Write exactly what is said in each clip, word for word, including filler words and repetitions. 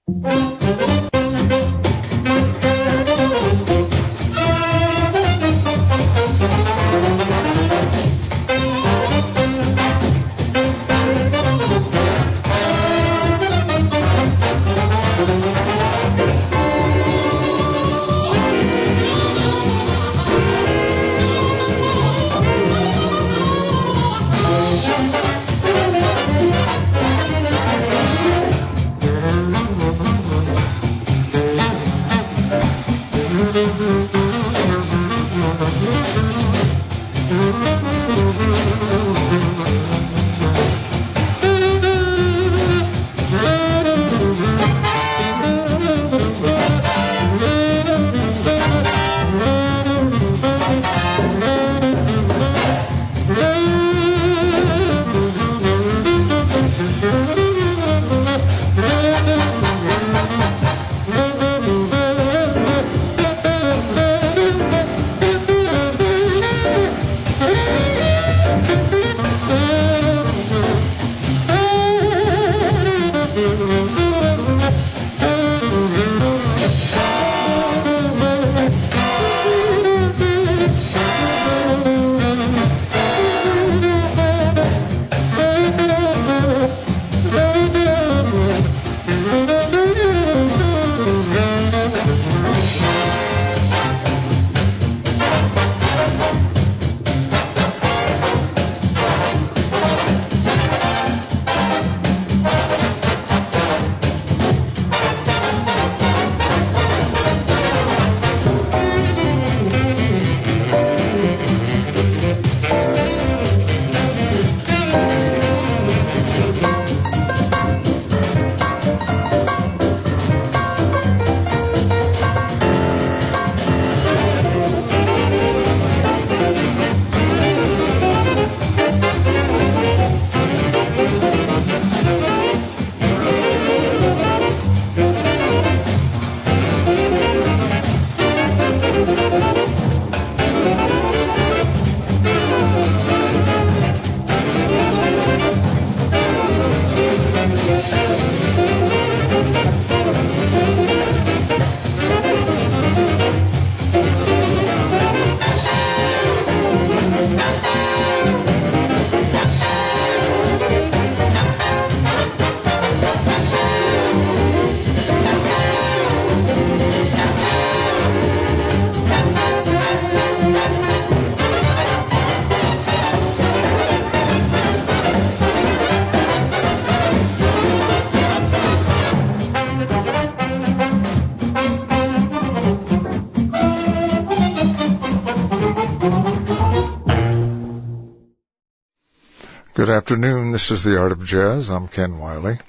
Good afternoon. This is The Art of Jazz. I'm Ken Wiley.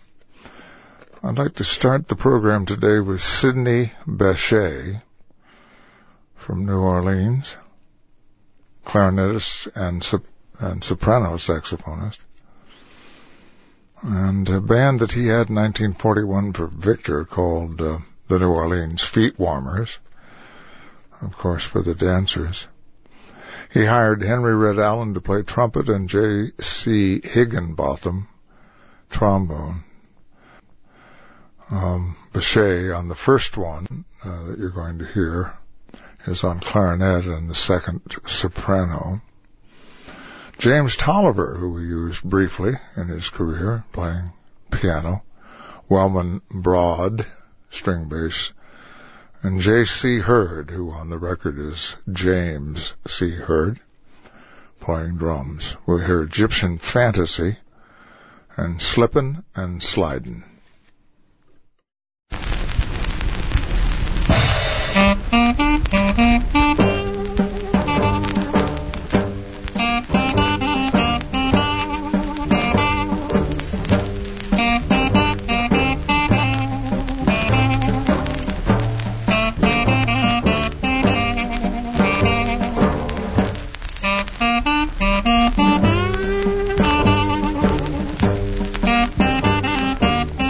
I'd like to start the program today with Sidney Bechet from New Orleans, clarinetist and, sop- and soprano saxophonist, and a band that he had in nineteen forty-one for Victor called uh, the New Orleans Feet Warmers, of course for the dancers. He hired Henry Red Allen to play trumpet and J C Higginbotham trombone. Um, Bechet on the first one uh, that you're going to hear is on clarinet and the second soprano. James Tolliver, who we used briefly in his career playing piano, Wellman Broad, string bass, and J C Hurd, who on the record is James C. Hurd, playing drums. We'll hear Egyptian Fantasy and Slippin' and Slidin'. Thank you.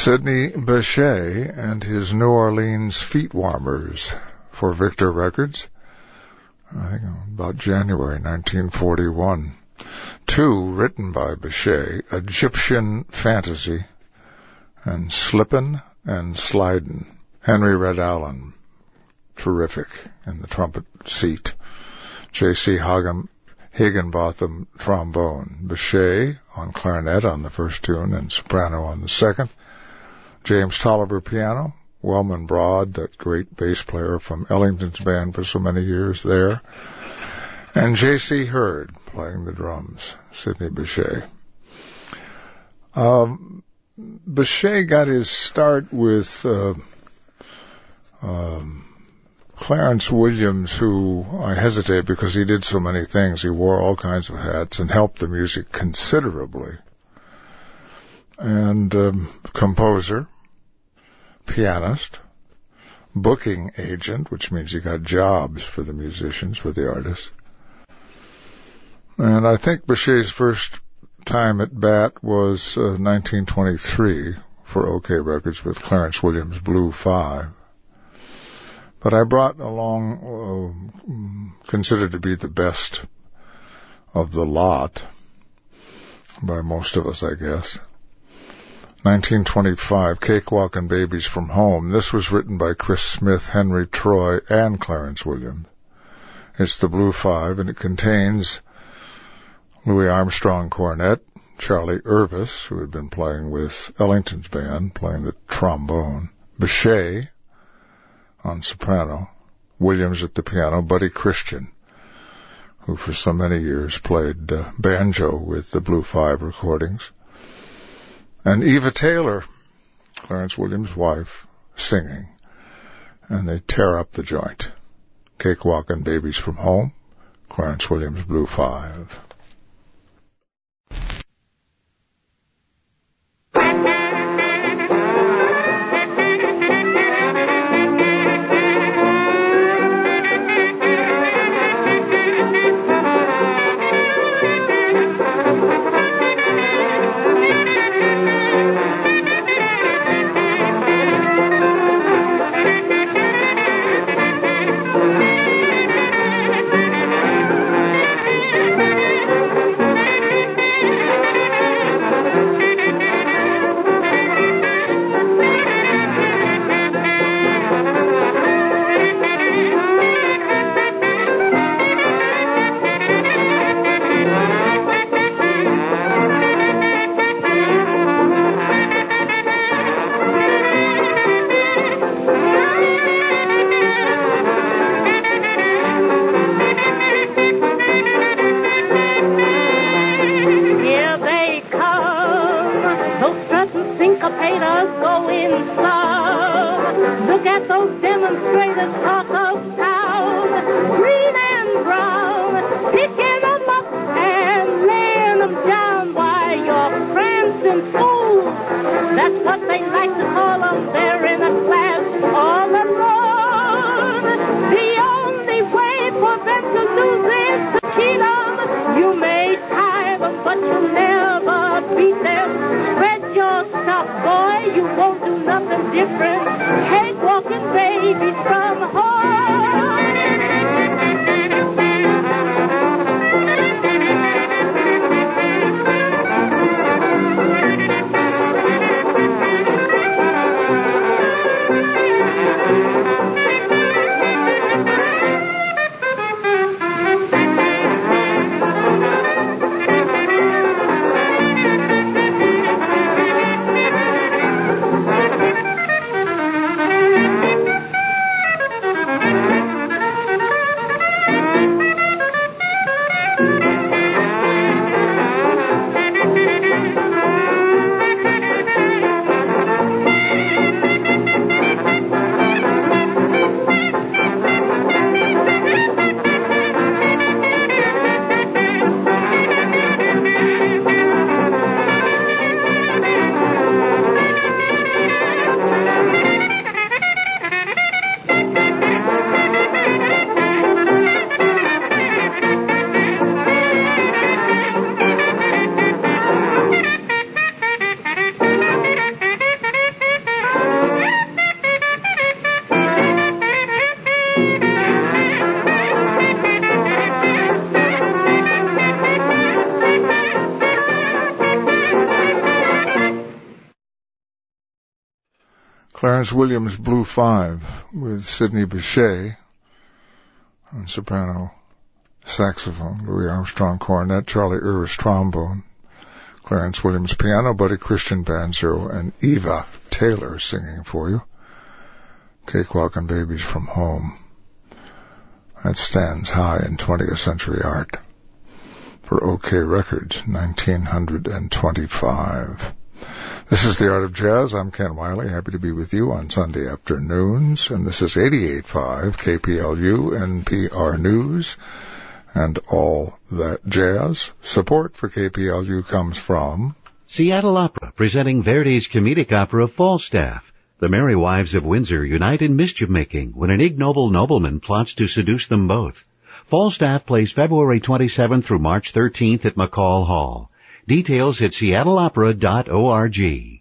Sidney Bechet and his New Orleans Feet Warmers for Victor Records, I think about January nineteen forty-one. Two written by Bechet, Egyptian Fantasy and Slippin' and Slidin'. Henry Red Allen, terrific in the trumpet seat. J C Hagen, Higginbotham trombone. Bechet on clarinet on the first tune and soprano on the second. James Tolliver piano. Wellman Broad, that great bass player from Ellington's band for so many years there. And J C Hurd playing the drums. Sidney Bechet. Um, Bechet got his start with uh, um, Clarence Williams, who I hesitate because he did so many things. He wore all kinds of hats and helped the music considerably. And um, composer, pianist, booking agent, which means he got jobs for the musicians, for the artists. And I think Bechet's first time at bat was uh, nineteen twenty-three for OK Records with Clarence Williams' Blue Five. But I brought along, uh, considered to be the best of the lot, by most of us, I guess. nineteen twenty-five, Cakewalkin' Babies from Home. This was written by Chris Smith, Henry Troy, and Clarence Williams. It's the Blue Five, and it contains Louis Armstrong cornet, Charlie Irvis, who had been playing with Ellington's band, playing the trombone, Bechet on soprano, Williams at the piano, Buddy Christian, who for so many years played uh, banjo with the Blue Five recordings, and Eva Taylor, Clarence Williams' wife, singing, and they tear up the joint. Cakewalkin' Babies from Home, Clarence Williams' Blue Five. Clarence Williams Blue Five with Sidney Bechet on soprano saxophone, Louis Armstrong cornet, Charlie Uris trombone, Clarence Williams piano, Buddy Christian banjo, and Eva Taylor singing for you. Cakewalk and Babies from Home. That stands high in twentieth century art. For OK Records, nineteen twenty-five. This is The Art of Jazz. I'm Ken Wiley, happy to be with you on Sunday afternoons. And this is eighty-eight point five K P L U N P R News and All That Jazz. Support for K P L U comes from Seattle Opera, presenting Verdi's comedic opera Falstaff. The merry wives of Windsor unite in mischief-making when an ignoble nobleman plots to seduce them both. Falstaff plays February twenty-seventh through March thirteenth at McCall Hall. Details at seattle opera dot org.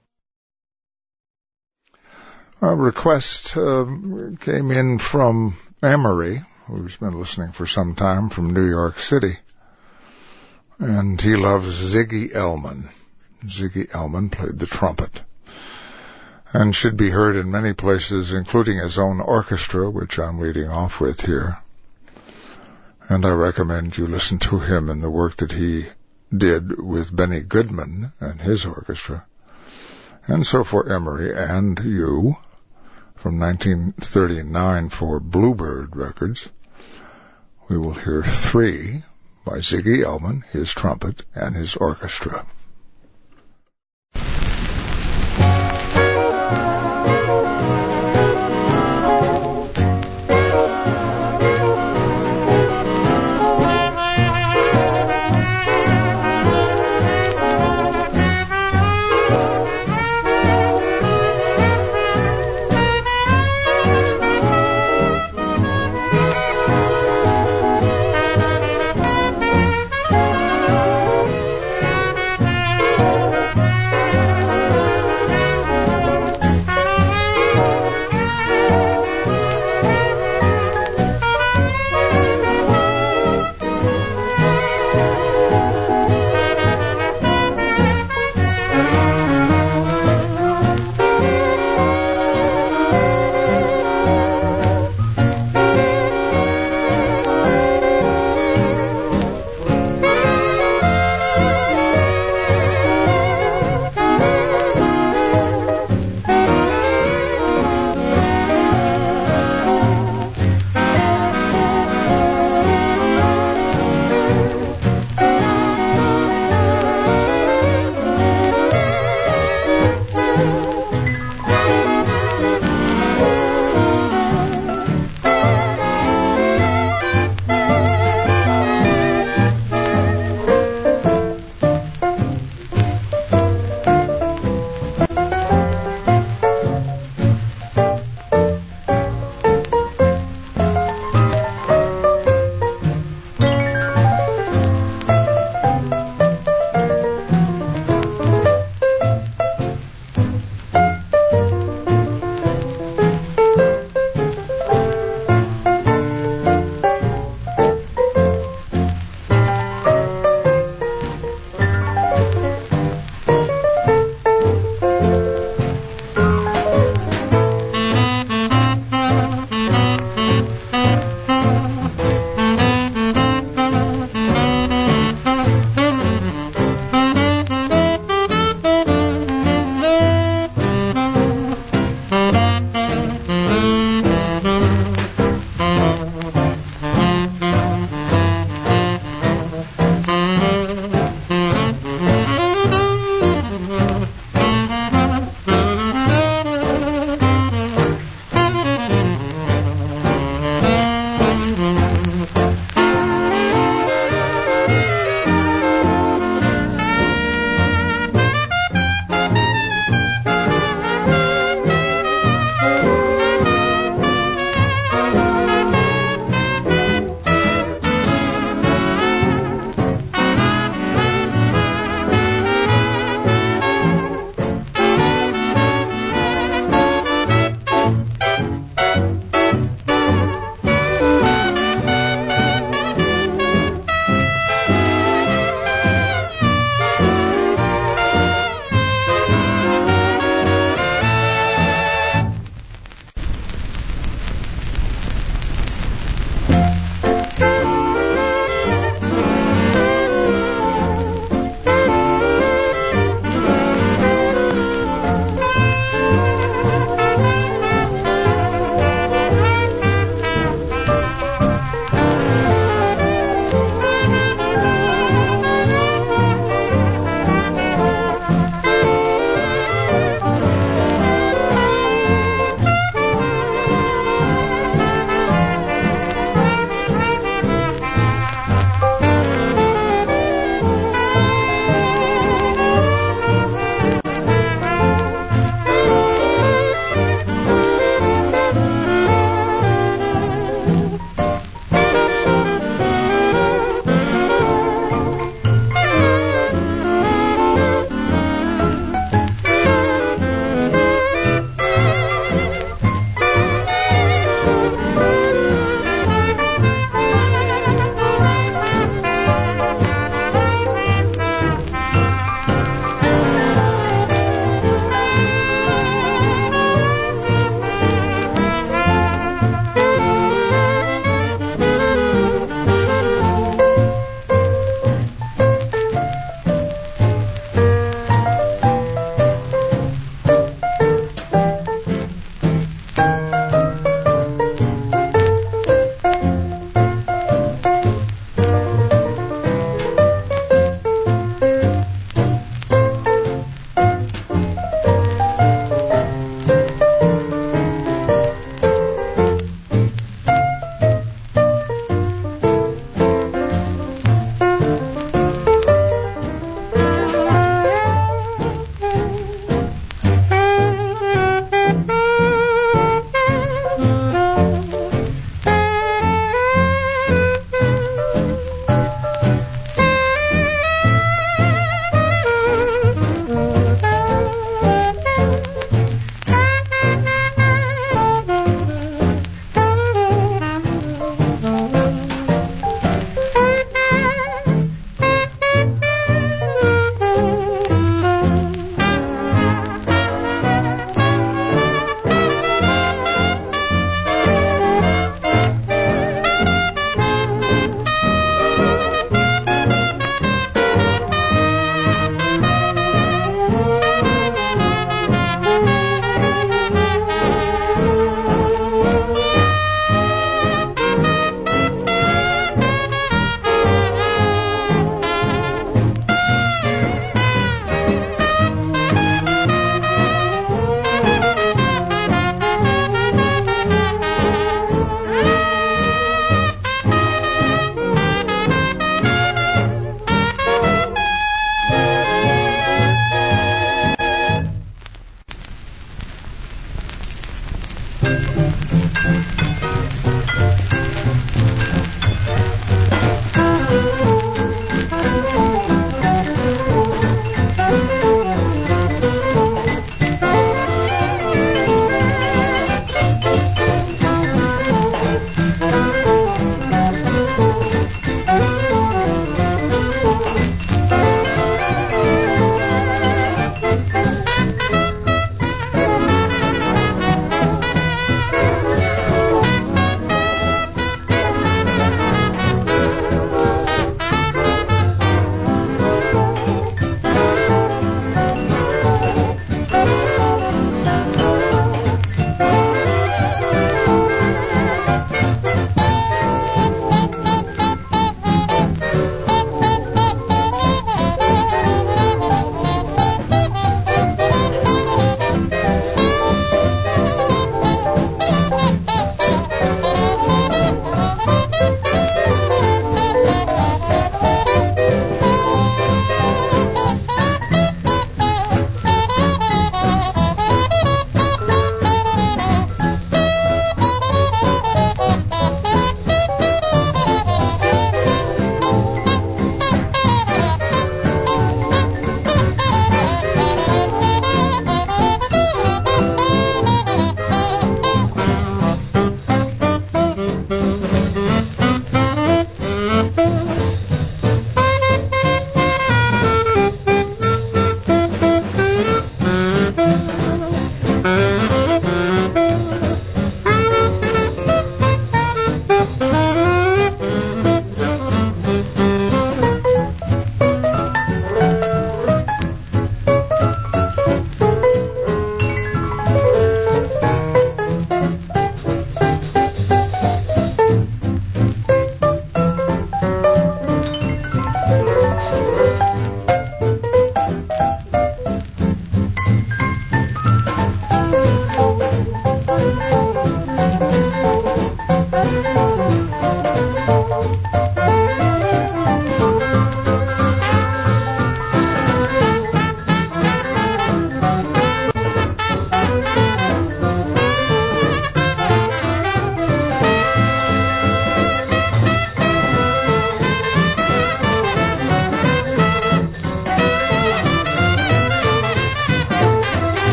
A request uh, came in from Emery, who's been listening for some time from New York City. And he loves Ziggy Elman. Ziggy Elman played the trumpet and should be heard in many places, including his own orchestra, which I'm leading off with here. And I recommend you listen to him and the work that he did with Benny Goodman and his orchestra. And so for Emery and you, from nineteen thirty-nine for Bluebird Records, we will hear Three by Ziggy Elman, his trumpet, and his orchestra.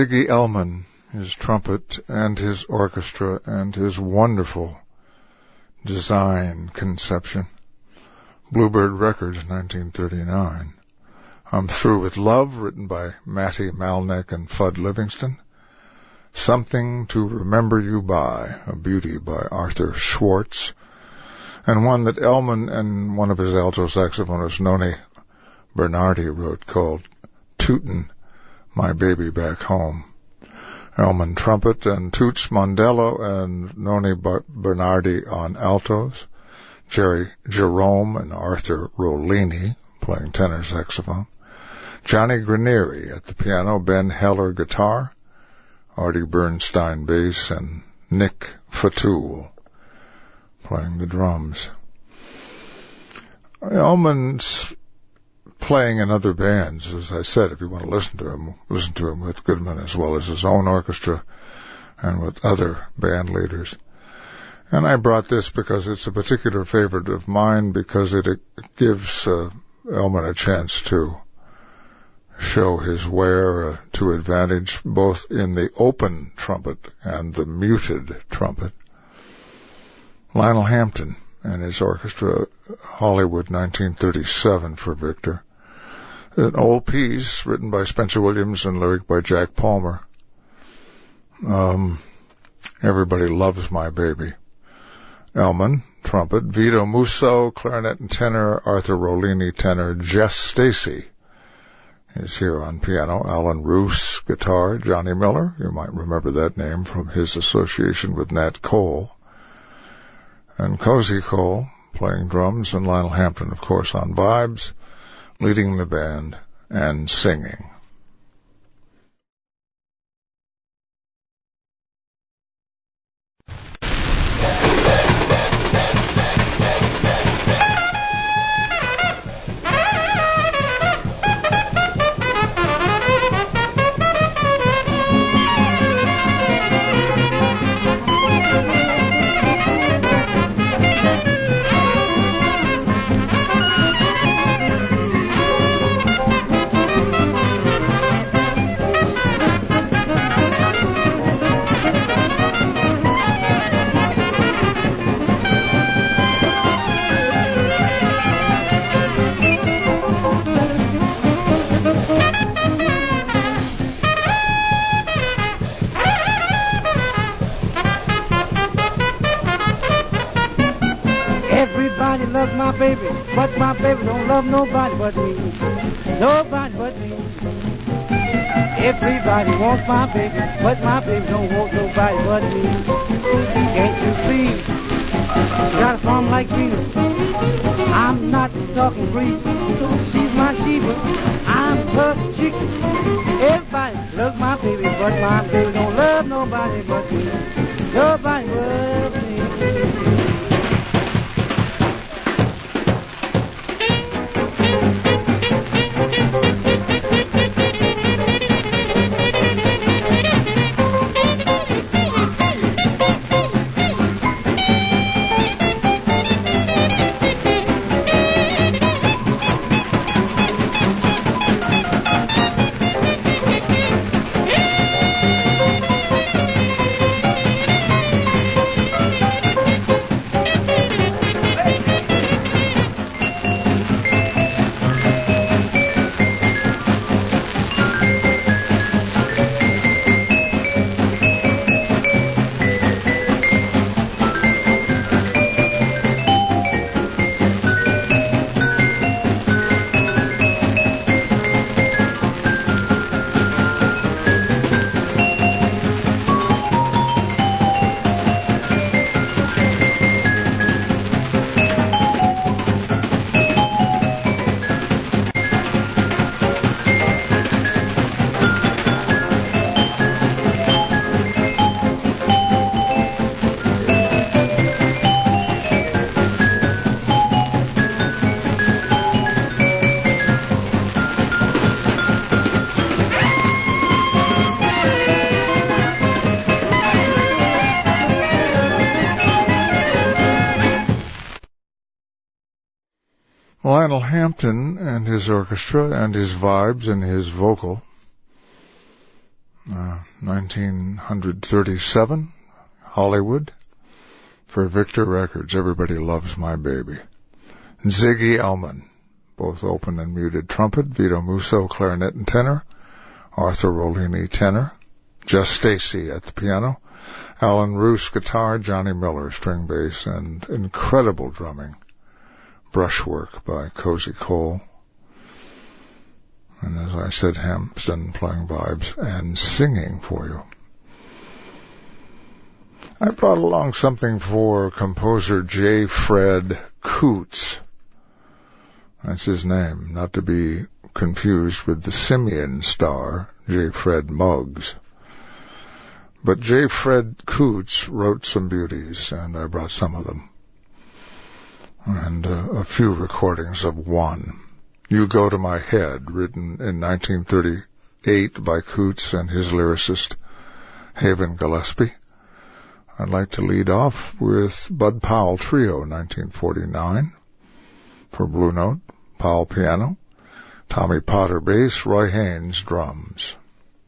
Ziggy Elman, his trumpet and his orchestra and his wonderful design conception. Bluebird Records, nineteen thirty-nine. I'm Through with Love, written by Matty Malneck and Fudd Livingston. Something to Remember You By, a beauty by Arthur Schwartz, and one that Elman and one of his alto saxophonists, Noni Bernardi, wrote called Tootin' My Baby Back Home. Elman trumpet and Toots Mondello and Noni Bernardi on altos, Jerry Jerome and Arthur Rollini playing tenor saxophone, Johnny Granieri at the piano, Ben Heller guitar, Artie Bernstein bass, and Nick Fatul playing the drums. Elman's playing in other bands, as I said. If you want to listen to him, listen to him with Goodman as well as his own orchestra and with other band leaders. And I brought this because it's a particular favorite of mine, because it, it gives uh, Elman a chance to show his wear uh, to advantage, both in the open trumpet and the muted trumpet. Lionel Hampton and his orchestra, Hollywood, nineteen thirty-seven for Victor. An old piece written by Spencer Williams and lyric by Jack Palmer. Um, Everybody Loves My Baby. Elman, trumpet, Vito Musso, clarinet and tenor, Arthur Rollini, tenor, Jess Stacy is here on piano, Alan Roos, guitar, Johnny Miller, you might remember that name from his association with Nat Cole, and Cozy Cole playing drums, and Lionel Hampton, of course, on vibes, leading the band and singing. My baby, but my baby don't love nobody but me. Nobody but me. Everybody wants my baby, but my baby don't want nobody but me. Can't you see? Got a farm like Venus. I'm not talking grease. She's my Sheba. I'm her chicken. Everybody loves my baby, but my baby don't love nobody but me. Nobody loves me. Lionel Hampton and his orchestra and his vibes and his vocal. Uh, nineteen thirty-seven, Hollywood, for Victor Records, Everybody Loves My Baby. Ziggy Elman, both open and muted trumpet, Vito Musso, clarinet and tenor, Arthur Rollini, tenor, Jess Stacy at the piano, Alan Roos, guitar, Johnny Miller, string bass, and incredible drumming, brushwork by Cozy Cole. And as I said, Hampton playing vibes and singing for you. I brought along something for composer J. Fred Coots. That's his name, not to be confused with the Simeon star, J. Fred Muggs. But J. Fred Coots wrote some beauties, and I brought some of them. And uh, a few recordings of one. You Go to My Head, written in nineteen thirty-eight by Coots and his lyricist, Haven Gillespie. I'd like to lead off with Bud Powell Trio, nineteen forty-nine, for Blue Note, Powell piano, Tommy Potter bass, Roy Haynes drums.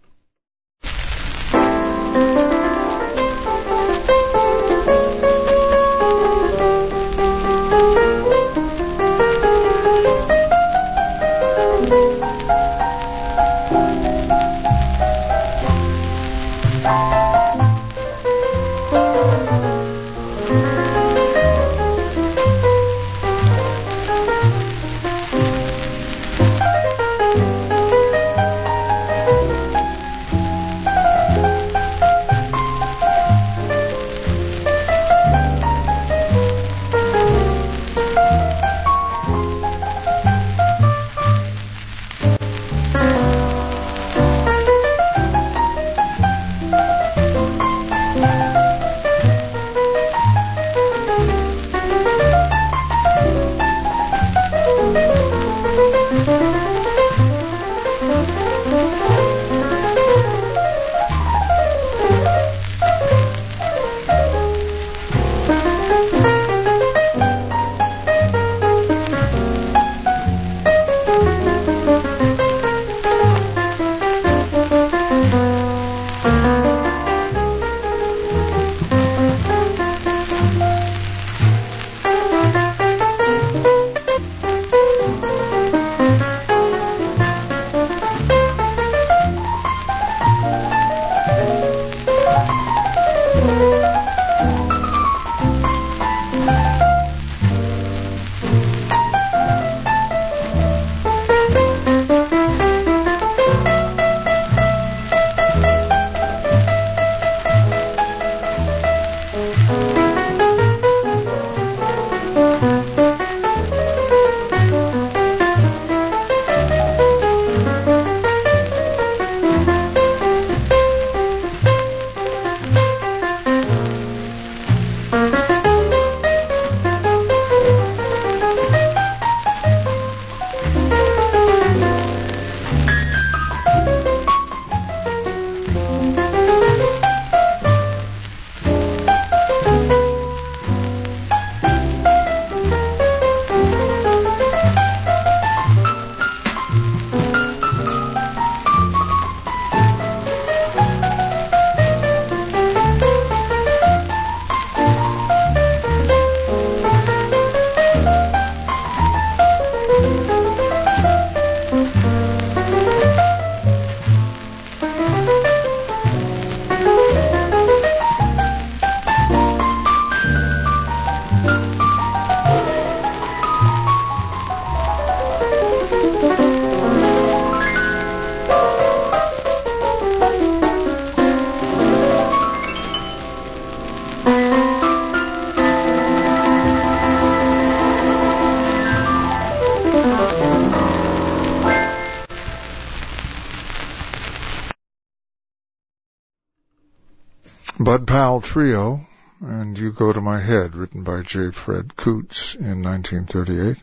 Bud Powell Trio, and You Go to My Head, written by J. Fred Coots in nineteen thirty-eight.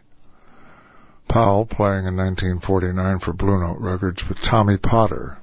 Powell playing in nineteen forty-nine for Blue Note Records with Tommy Potter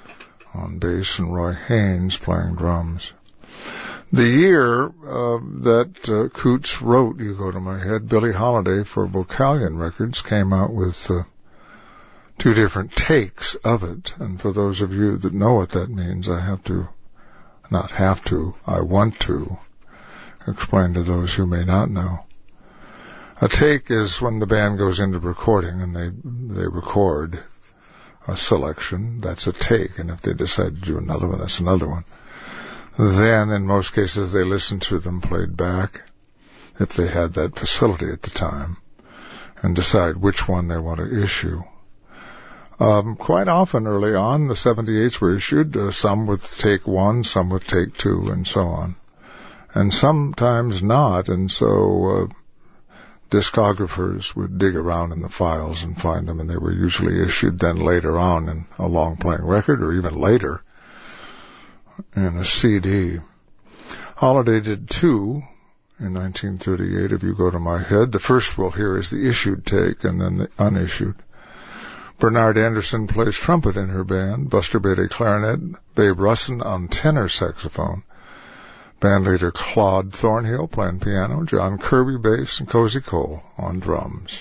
on bass and Roy Haynes playing drums. The year uh, that uh, Coots wrote You Go to My Head, Billie Holiday for Vocalion Records came out with uh, two different takes of it. And for those of you that know what that means, I have to, not have to, I want to explain to those who may not know. A take is when the band goes into recording and they they record a selection. That's a take. And if they decide to do another one, that's another one. Then, in most cases, they listen to them played back, if they had that facility at the time, and decide which one they want to issue. Um, quite often, early on, the seventy-eights were issued, uh, some with take one, some with take two, and so on. And sometimes not, and so... Uh, discographers would dig around in the files and find them, and they were usually issued then later on in a long-playing record, or even later in a C D. Holiday did two in nineteen thirty-eight, If You Go to My Head. The first we'll hear is the issued take, and then the unissued. Bernard Anderson plays trumpet in her band, Buster Beatty clarinet, Babe Russin on tenor saxophone, bandleader Claude Thornhill playing piano, John Kirby bass, and Cozy Cole on drums.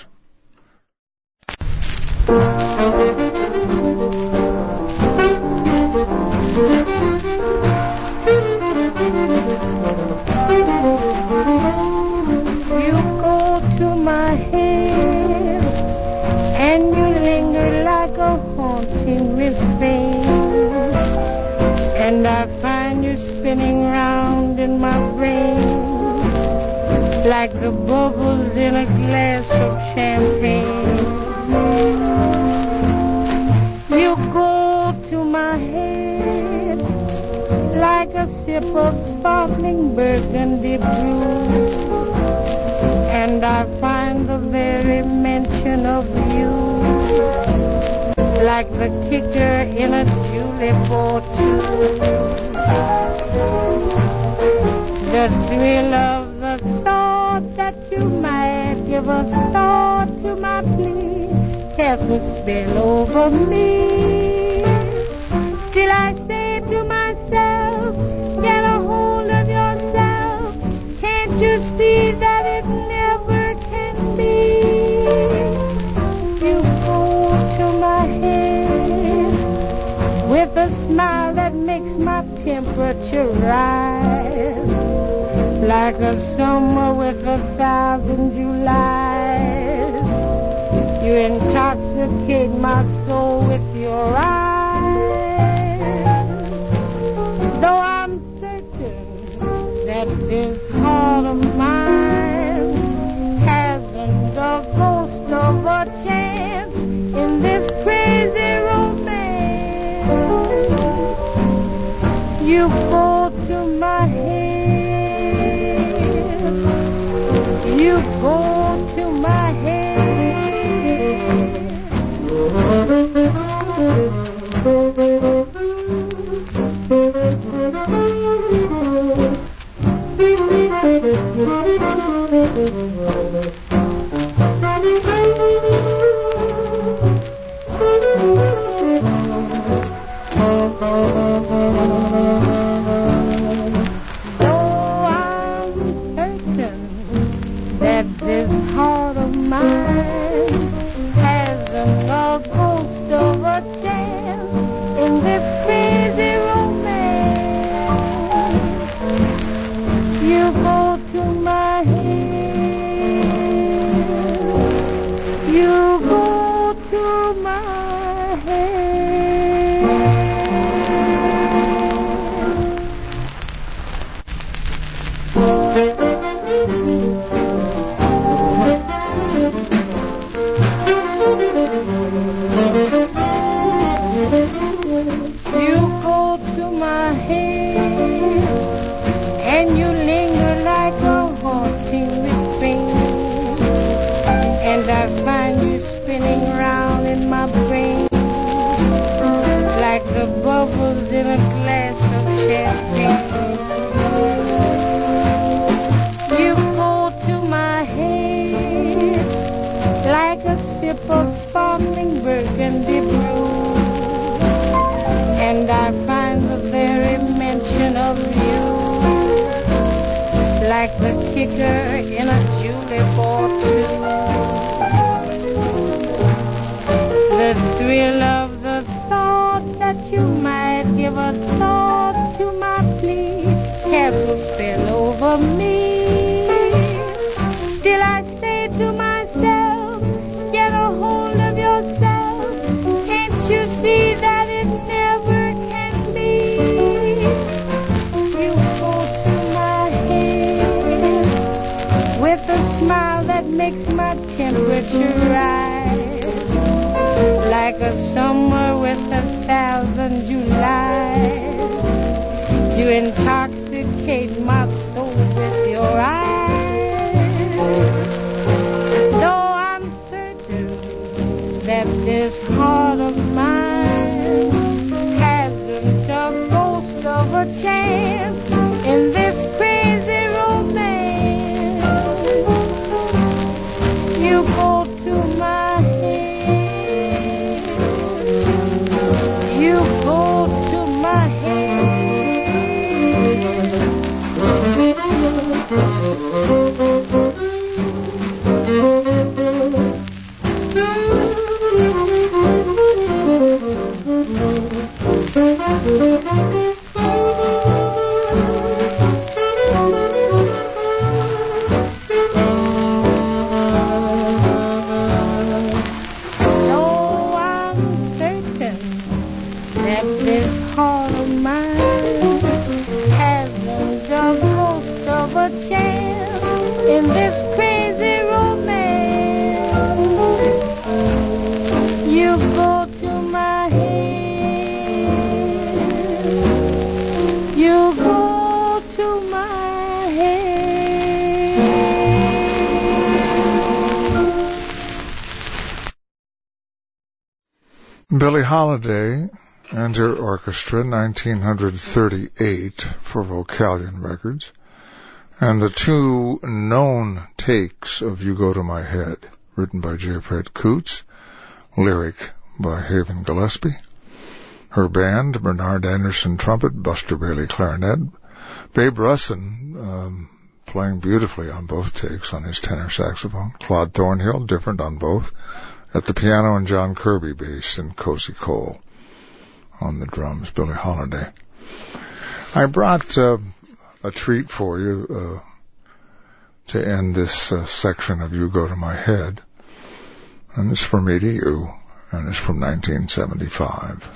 You go to my head and you linger like a haunting refrain, and I find you spinning round in my brain like the bubbles in a glass of champagne. You go to my head like a sip of sparkling burgundy brew, and I find the very mention of you like the kicker in a julep or two. The thrill of the thought that you might give a thought to my plea casts a spell over me. Till I say to myself, get a hold of yourself. Can't you see that it never can be? You go to my head with a smile that makes my temperature rise, like a summer with a thousand Julys. You intoxicate my soul with your eyes. Though I'm certain that this heart of mine hasn't a ghost of a chance in this crazy romance, you go to my head, you go to my head. The The thrill of the thought that you might give a thought to my plea casts a spell over me. Still I say to myself, get a hold of yourself. Can't you see that it never can be? You go to my head with a smile that makes my temperature rise, like a summer with a thousand Julys. You intoxicate my soul with your eyes. Though I'm certain that this heart of mine hasn't a ghost of a chance in this crazy romance, you go to my head. You go to my head. Billie Holiday and her orchestra, nineteen thirty-eight, for Vocalion Records, and the two known takes of You Go to My Head, written by J. Fred Coots, lyric by Haven Gillespie, her band, Bernard Anderson trumpet, Buster Bailey clarinet, Babe Russin um, playing beautifully on both takes on his tenor saxophone, Claude Thornhill, different on both, at the piano, and John Kirby bass, and Cozy Cole on the drums, Billie Holiday. I brought uh, a treat for you uh, to end this uh, section of You Go to My Head, and it's from me to you, and it's from nineteen seventy-five.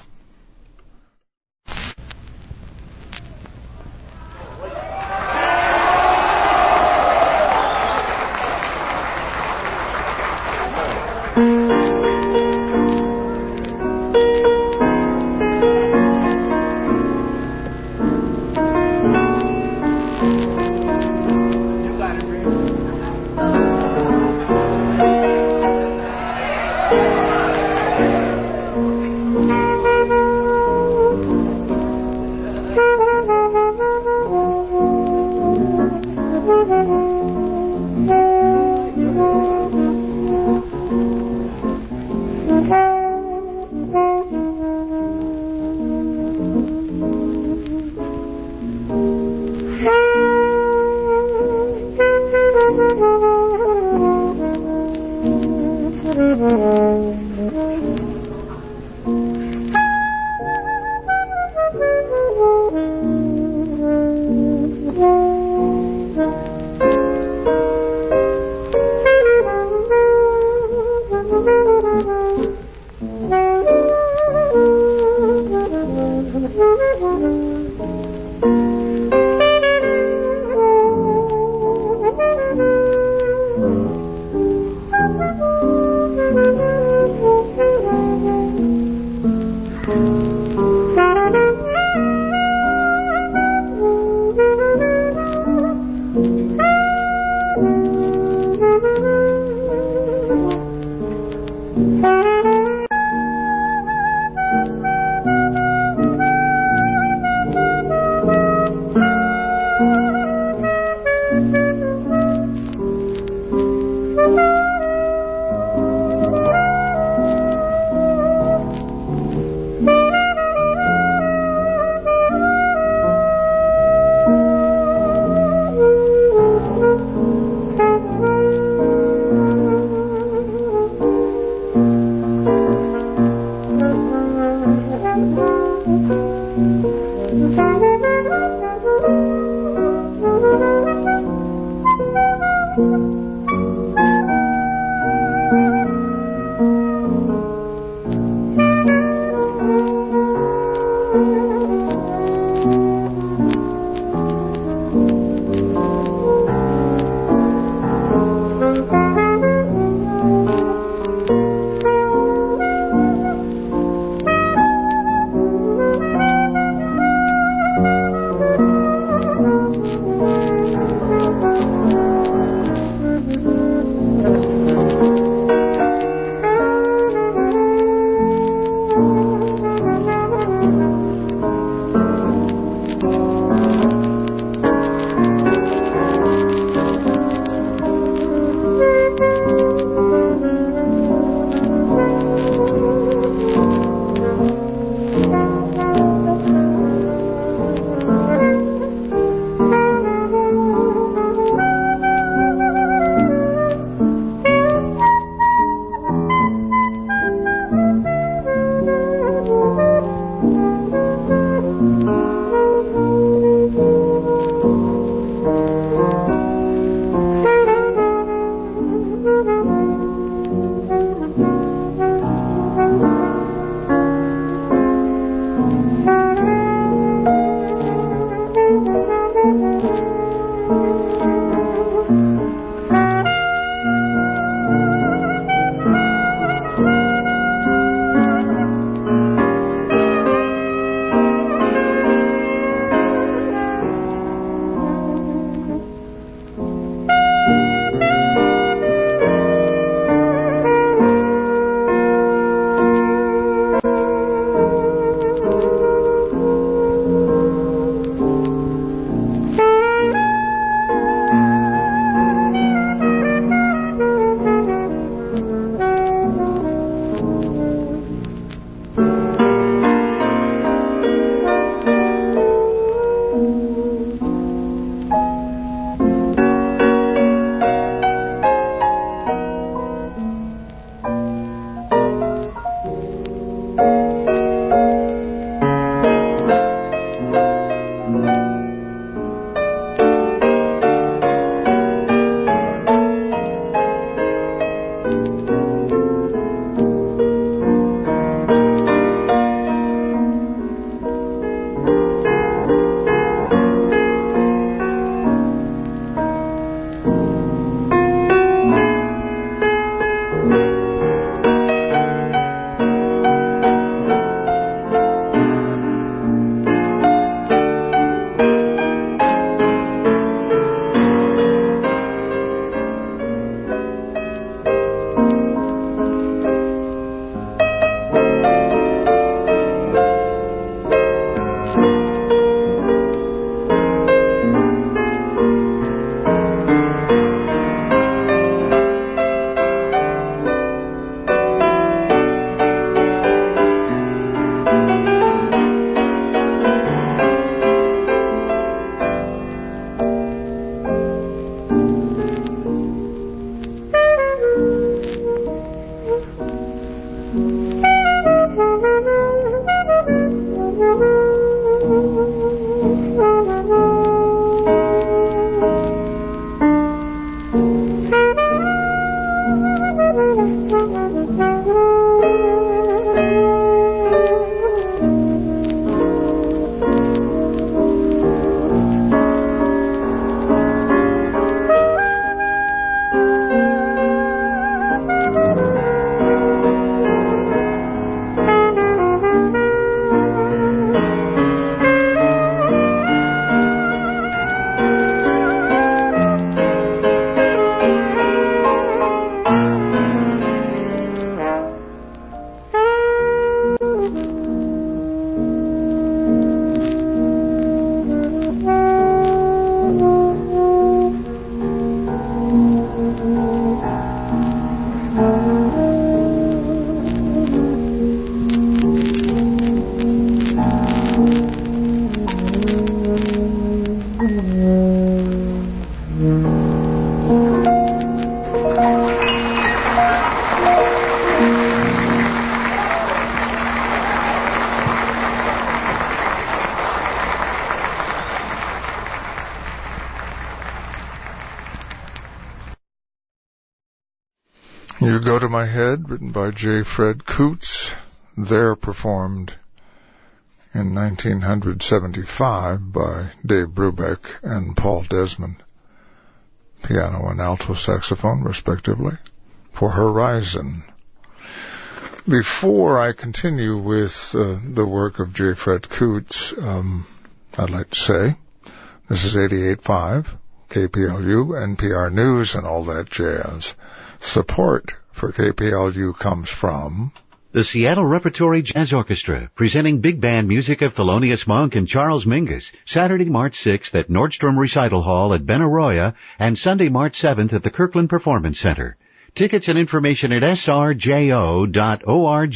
You Go to My Head, written by J. Fred Coots, there performed in nineteen seventy-five by Dave Brubeck and Paul Desmond, piano and alto saxophone, respectively, for Horizon. Before I continue with uh, the work of J. Fred Coots, um, I'd like to say this is eighty-eight point five, K P L U, N P R News, and all that jazz. Support for K P L U comes from the Seattle Repertory Jazz Orchestra, presenting big band music of Thelonious Monk and Charles Mingus, Saturday, March sixth at Nordstrom Recital Hall at Benaroya, and Sunday, March seventh at the Kirkland Performance Center. Tickets and information at s r j o dot org.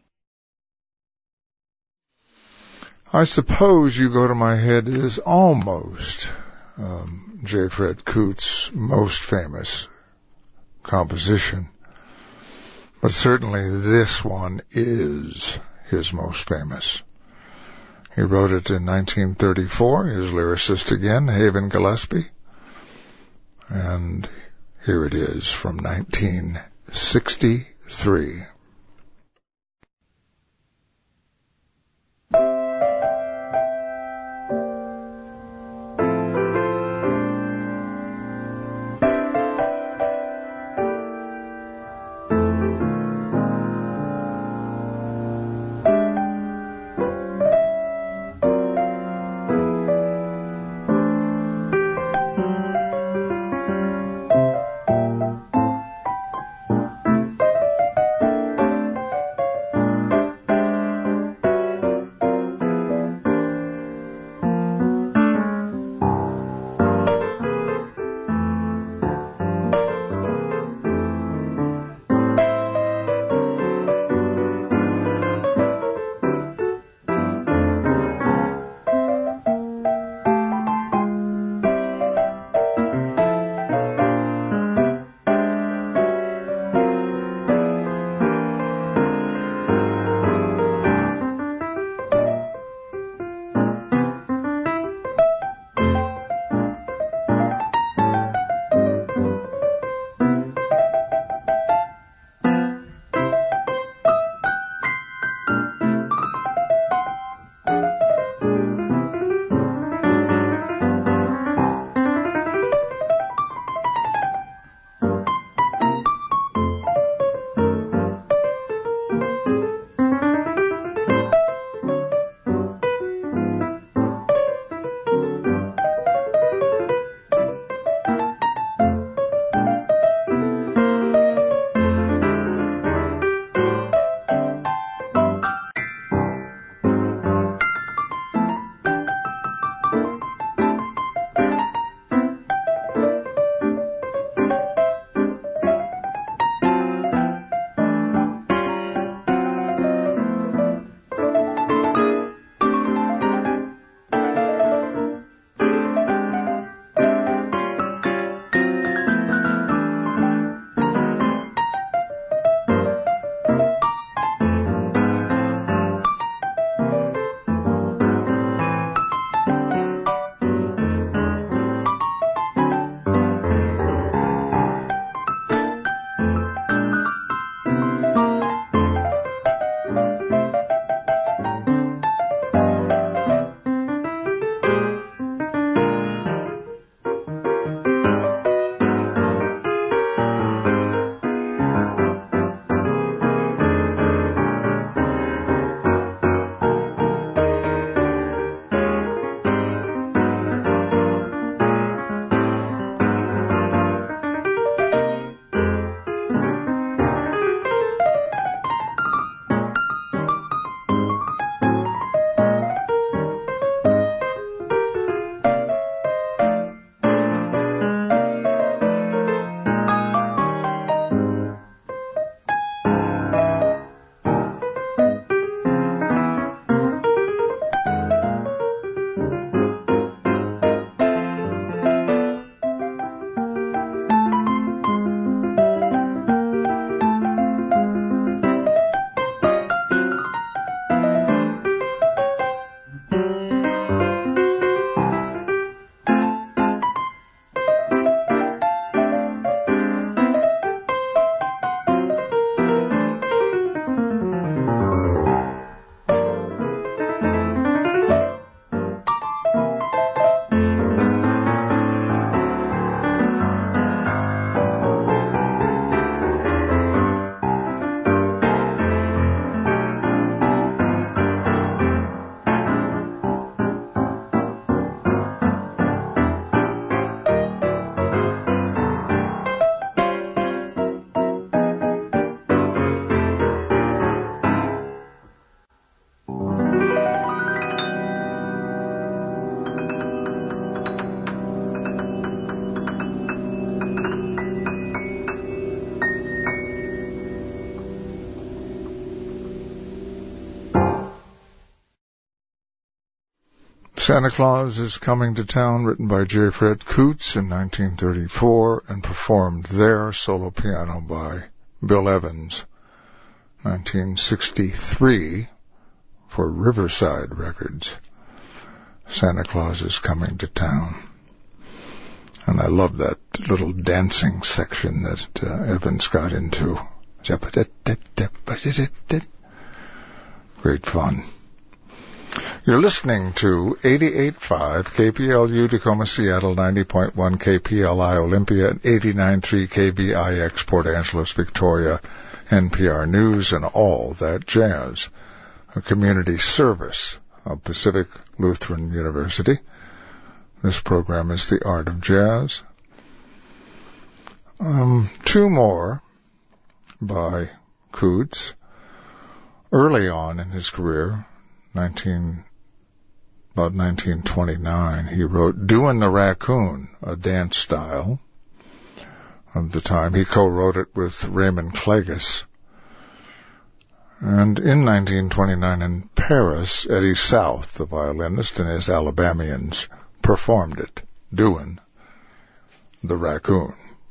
I suppose You Go to My Head is almost um, J. Fred Coots' most famous composition, but certainly this one is his most famous. He wrote it in nineteen thirty-four, his lyricist again, Haven Gillespie, and here it is from nineteen sixty-three. Santa Claus is Coming to Town, written by J. Fred Coots in nineteen thirty-four and performed there, solo piano by Bill Evans, nineteen sixty-three, for Riverside Records. Santa Claus is Coming to Town. And I love that little dancing section that uh, Evans got into. Great fun. You're listening to eighty-eight point five K P L U Tacoma, Seattle, ninety point one K P L I Olympia, and eighty-nine point three K B I X Port Angeles, Victoria, N P R News, and All That Jazz, a community service of Pacific Lutheran University. This program is The Art of Jazz. Um, two more by Coots. Early on in his career, nineteen about nineteen twenty-nine, he wrote Doin' the Raccoon, a dance style of the time. He co-wrote it with Raymond Klages. And in nineteen twenty-nine in Paris, Eddie South, the violinist, and his Alabamians performed it, Doin' the Raccoon.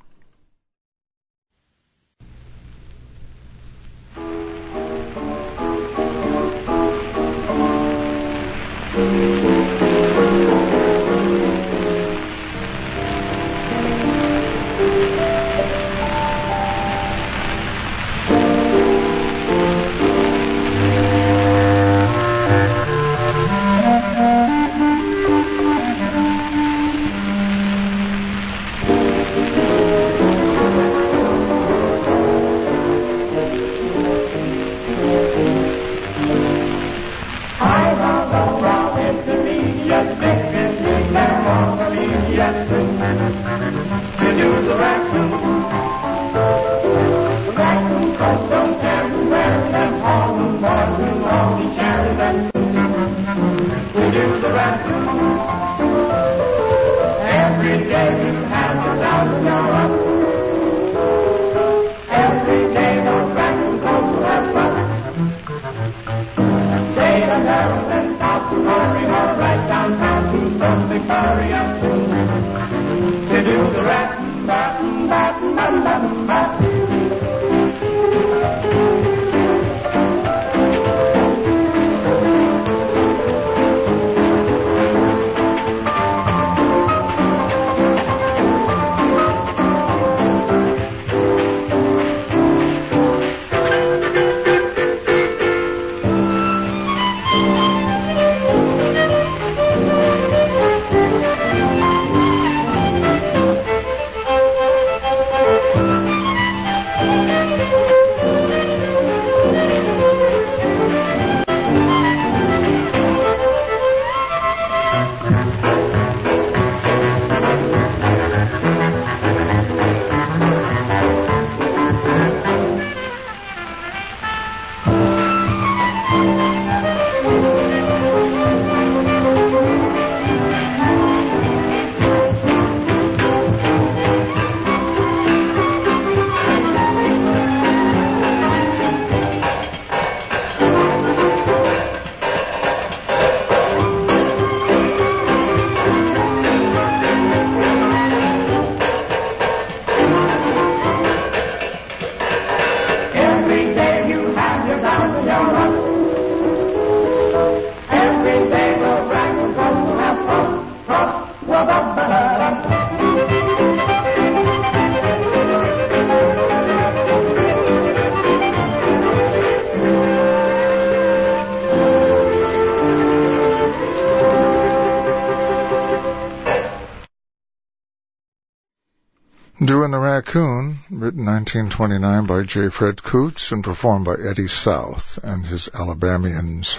Doin' the Raccoon, written nineteen twenty-nine by J. Fred Coots and performed by Eddie South and his Alabamians,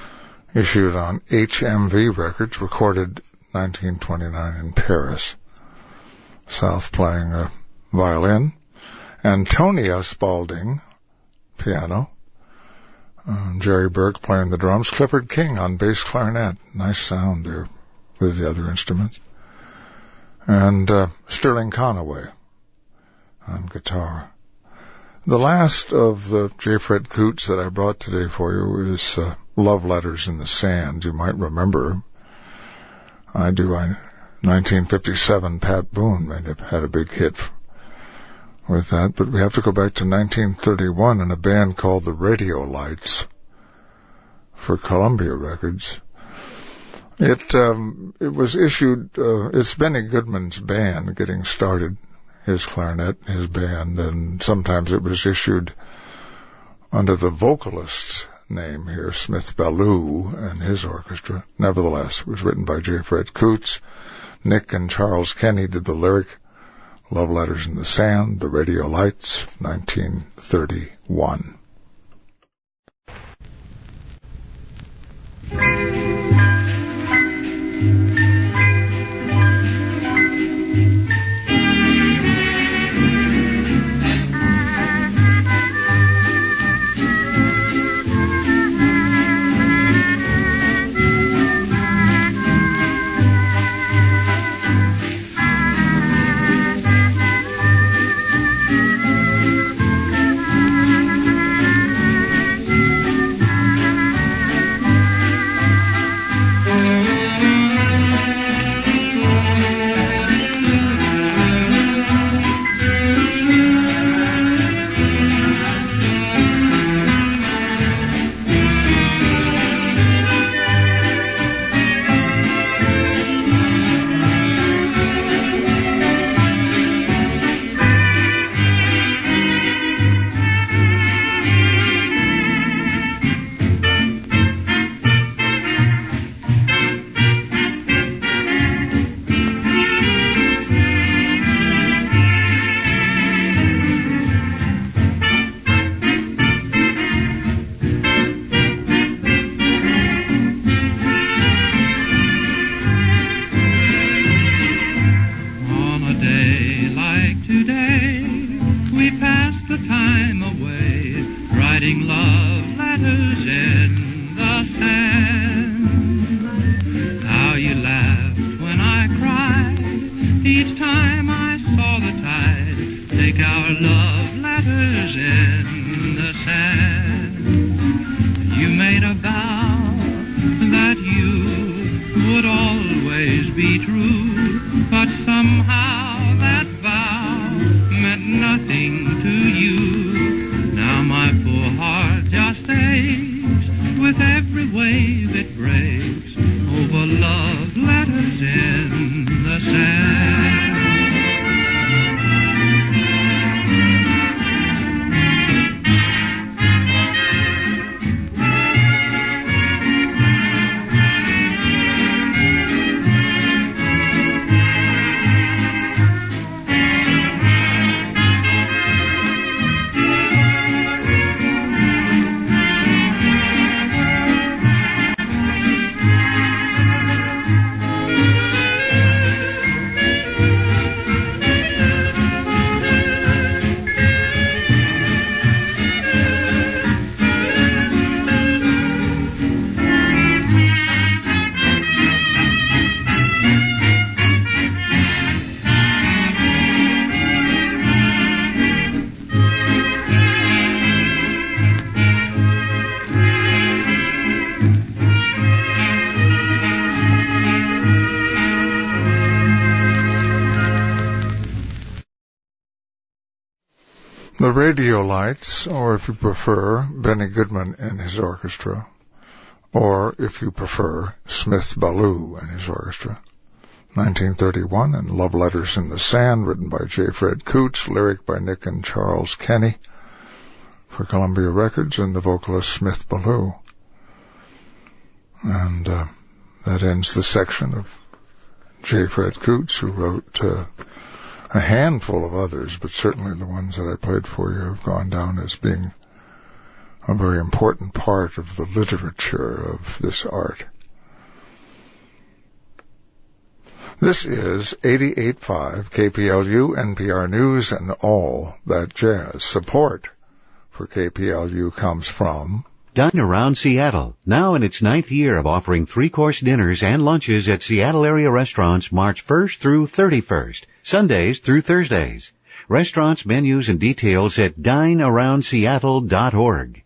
issued on H M V Records, recorded nineteen twenty-nine in Paris. South playing a violin, Antonia Spaulding, piano, uh, Jerry Burke playing the drums, Clifford King on bass clarinet, nice sound there with the other instruments, and uh, Sterling Conaway on guitar. The last of the J. Fred Coots that I brought today for you is uh, Love Letters in the Sand. You might remember I do. I, nineteen fifty-seven, Pat Boone made it, had a big hit with that. But we have to go back to nineteen thirty-one and a band called the Radio Lights for Columbia Records. It um, it was issued. Uh, it's Benny Goodman's band getting started, his clarinet, his band, and sometimes it was issued under the vocalist's name here, Smith Ballou, and his orchestra. Nevertheless, it was written by J. Fred Coots. Nick and Charles Kenny did the lyric. Love Letters in the Sand, The Radio Lights, nineteen thirty-one. The Radio Lights, or if you prefer, Benny Goodman and his orchestra, or if you prefer, Smith Ballou and his orchestra. nineteen thirty-one, and Love Letters in the Sand, written by J. Fred Coots, lyric by Nick and Charles Kenny for Columbia Records, and the vocalist Smith Ballou. And uh, that ends the section of J. Fred Coots, who wrote uh, a handful of others, but certainly the ones that I played for you have gone down as being a very important part of the literature of this art. This is eighty-eight point five K P L U, N P R News, and all that jazz. Support for K P L U comes from Dine Around Seattle, now in its ninth year of offering three-course dinners and lunches at Seattle area restaurants March first through thirty-first, Sundays through Thursdays. Restaurants, menus, and details at dine around seattle dot org.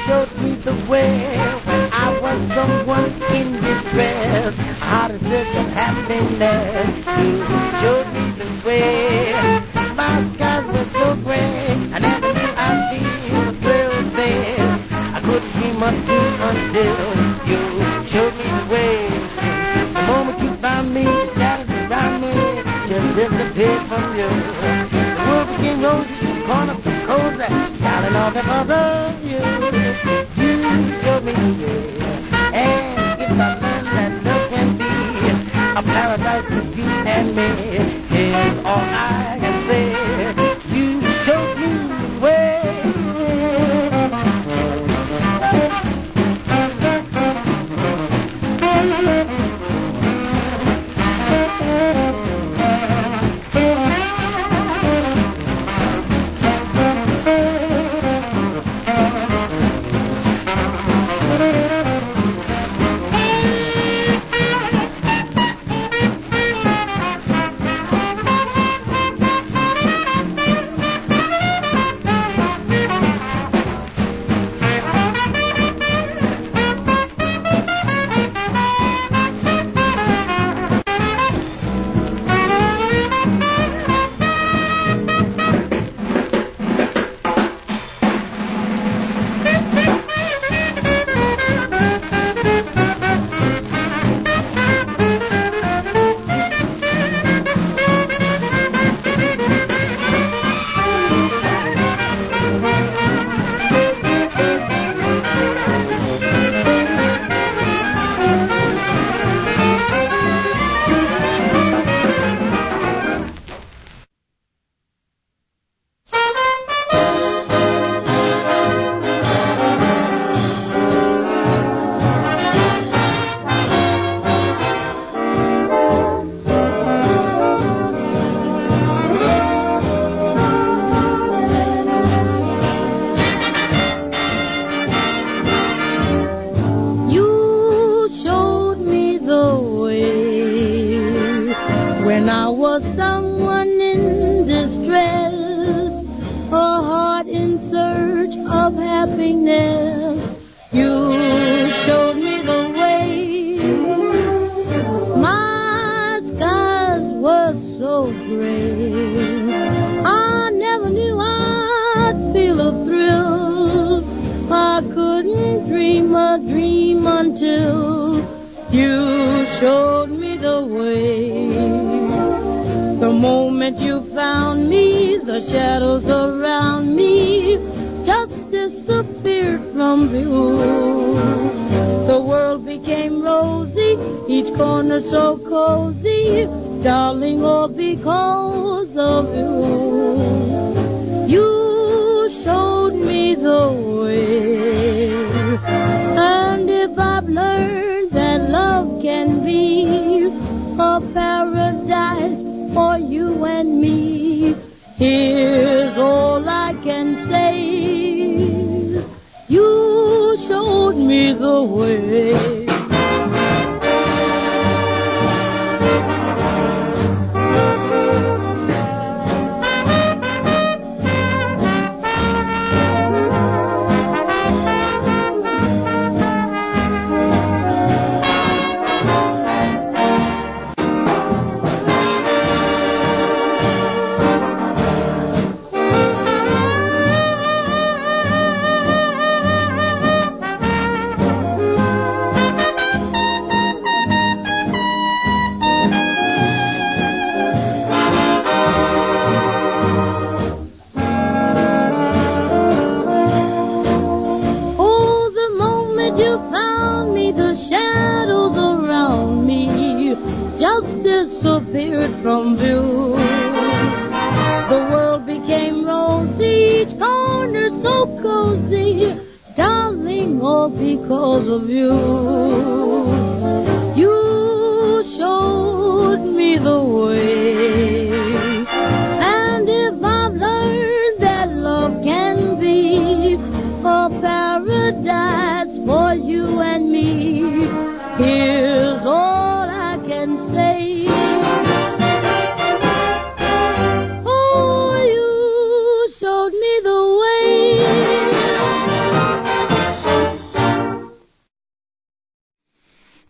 showed me the way when I was someone in distress. How to search of happiness. You showed me the way. My skies were so gray, I never knew I'd feel the thrill there. I couldn't dream until, until you showed me the way. The moment you found me, the shadows around me just disappeared from you. The world became rosy, corner from cozy, darling, all because of you. You showed me the way, and if I learned that love can be a paradise for you and me, is all I can say. You showed me the way.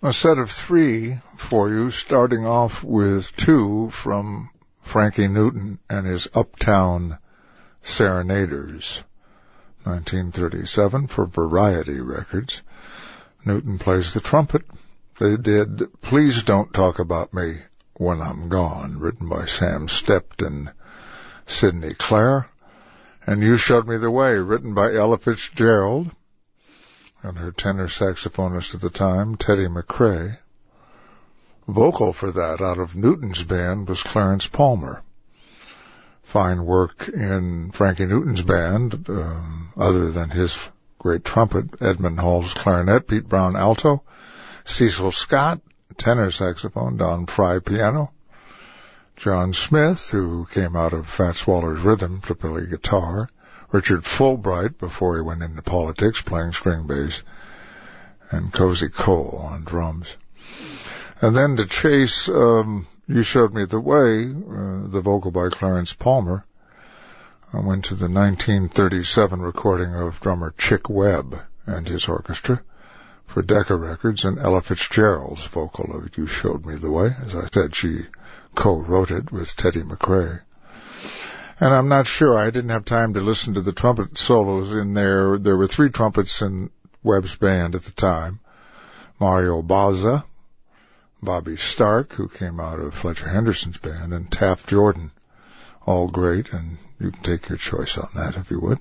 A set of three for you, starting off with two from Frankie Newton and his Uptown Serenaders, nineteen thirty-seven, for Variety Records. Newton plays the trumpet. They did Please Don't Talk About Me When I'm Gone, written by Sam Stept and Sidney Clare. And You Showed Me the Way, written by Ella Fitzgerald and her tenor saxophonist at the time, Teddy McRae. Vocal for that out of Newton's band was Clarence Palmer. Fine work in Frankie Newton's band, um, other than his great trumpet, Edmund Hall's clarinet, Pete Brown alto, Cecil Scott, tenor saxophone, Don Fry piano, John Smith, who came out of Fats Waller's Rhythm to play guitar, Richard Fulbright, before he went into politics, playing string bass, and Cozy Cole on drums. And then to chase um, You Showed Me the Way, uh, the vocal by Clarence Palmer, I went to the nineteen thirty-seven recording of drummer Chick Webb and his orchestra for Decca Records, and Ella Fitzgerald's vocal of You Showed Me the Way. As I said, she co-wrote it with Teddy McRae. And I'm not sure, I didn't have time to listen to the trumpet solos in there. There were three trumpets in Webb's band at the time. Mario Bazza, Bobby Stark, who came out of Fletcher Henderson's band, and Taft Jordan. All great, and you can take your choice on that if you would.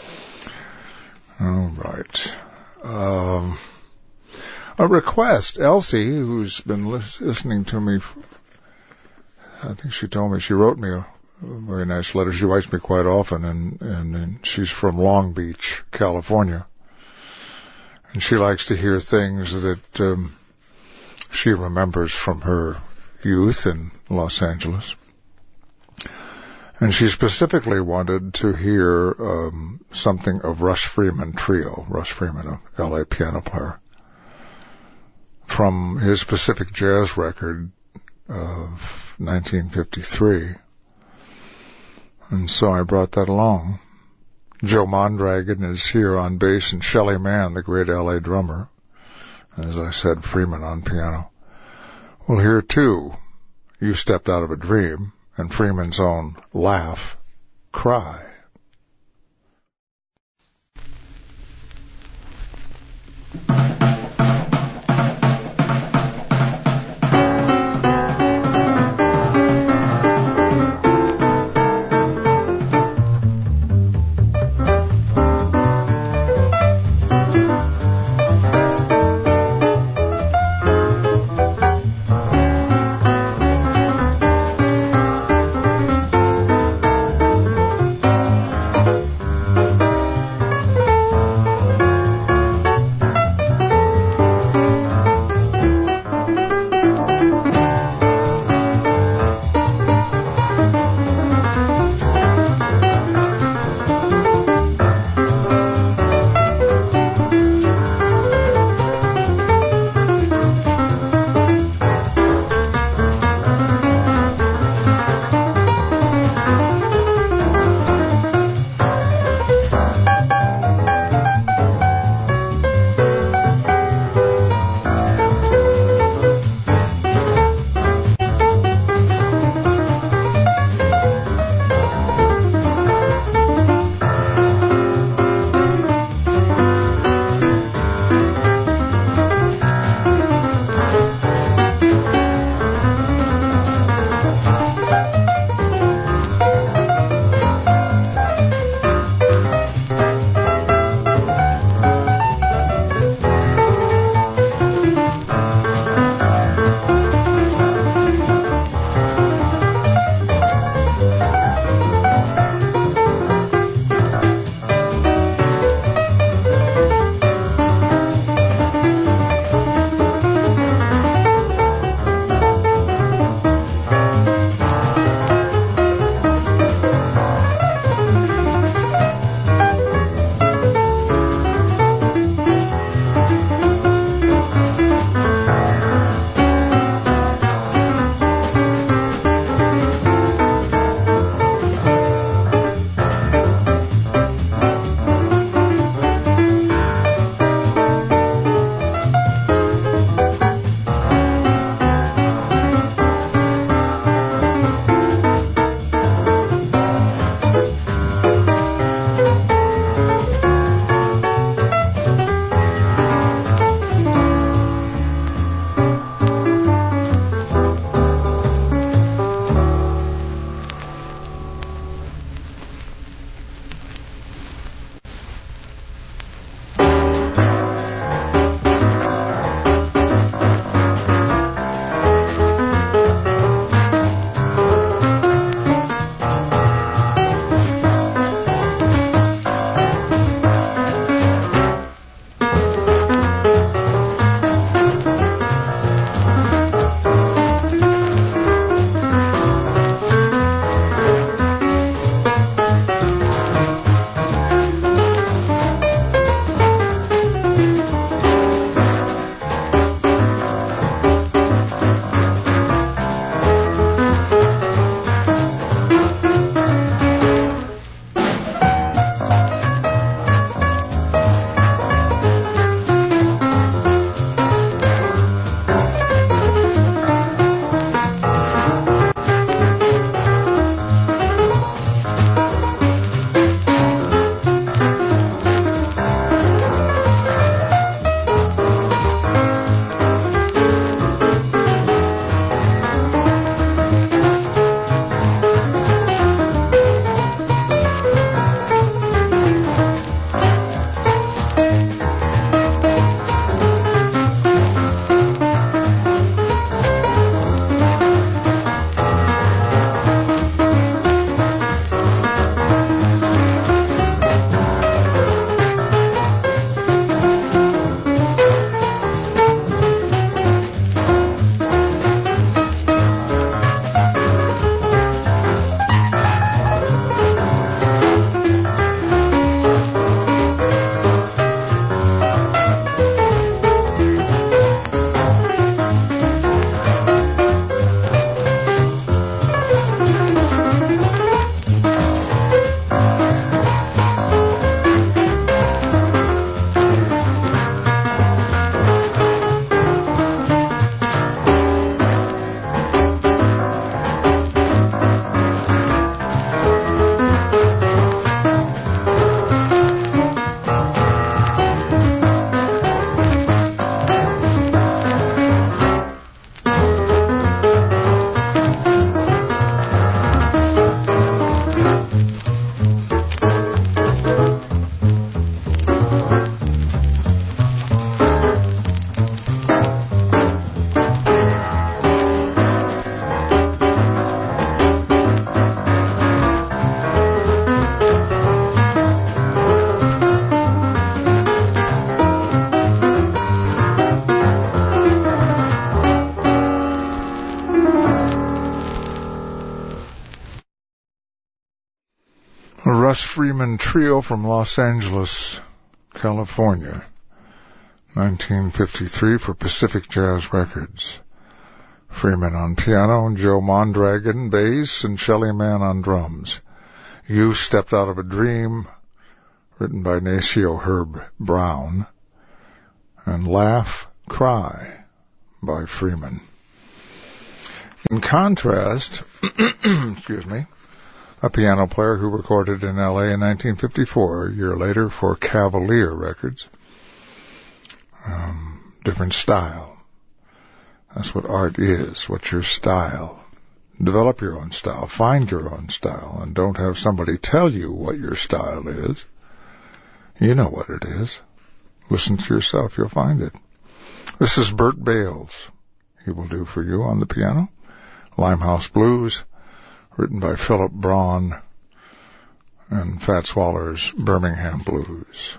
All right. Um, a request. Elsie, who's been listening to me, I think she told me, she wrote me a very nice letter. She writes me quite often, and, and, and she's from Long Beach, California. And she likes to hear things that um, she remembers from her youth in Los Angeles. And she specifically wanted to hear um, something of Russ Freeman Trio, Russ Freeman, a L A piano player, from his Pacific Jazz record of nineteen fifty-three. And so I brought that along. Joe Mondragon is here on bass, and Shelly Mann, the great L A drummer. And as I said, Freeman on piano. Well, here too, You Stepped Out of a Dream, and Freeman's own Laugh, Cry. Wes Freeman Trio from Los Angeles, California, nineteen fifty-three for Pacific Jazz Records. Freeman on piano, and Joe Mondragon bass, and Shelly Manne on drums. You Stepped Out of a Dream, written by Nacio Herb Brown, and Laugh, Cry by Freeman. In contrast, excuse me, a piano player who recorded in L A in nineteen fifty-four, a year later for Cavalier Records. Um, different style. That's what art is. What's your style? Develop your own style. Find your own style. And don't have somebody tell you what your style is. You know what it is. Listen to yourself. You'll find it. This is Bert Bales. He will do for you on the piano. Limehouse Blues, written by Philip Braun, and Fats Waller's Birmingham Blues.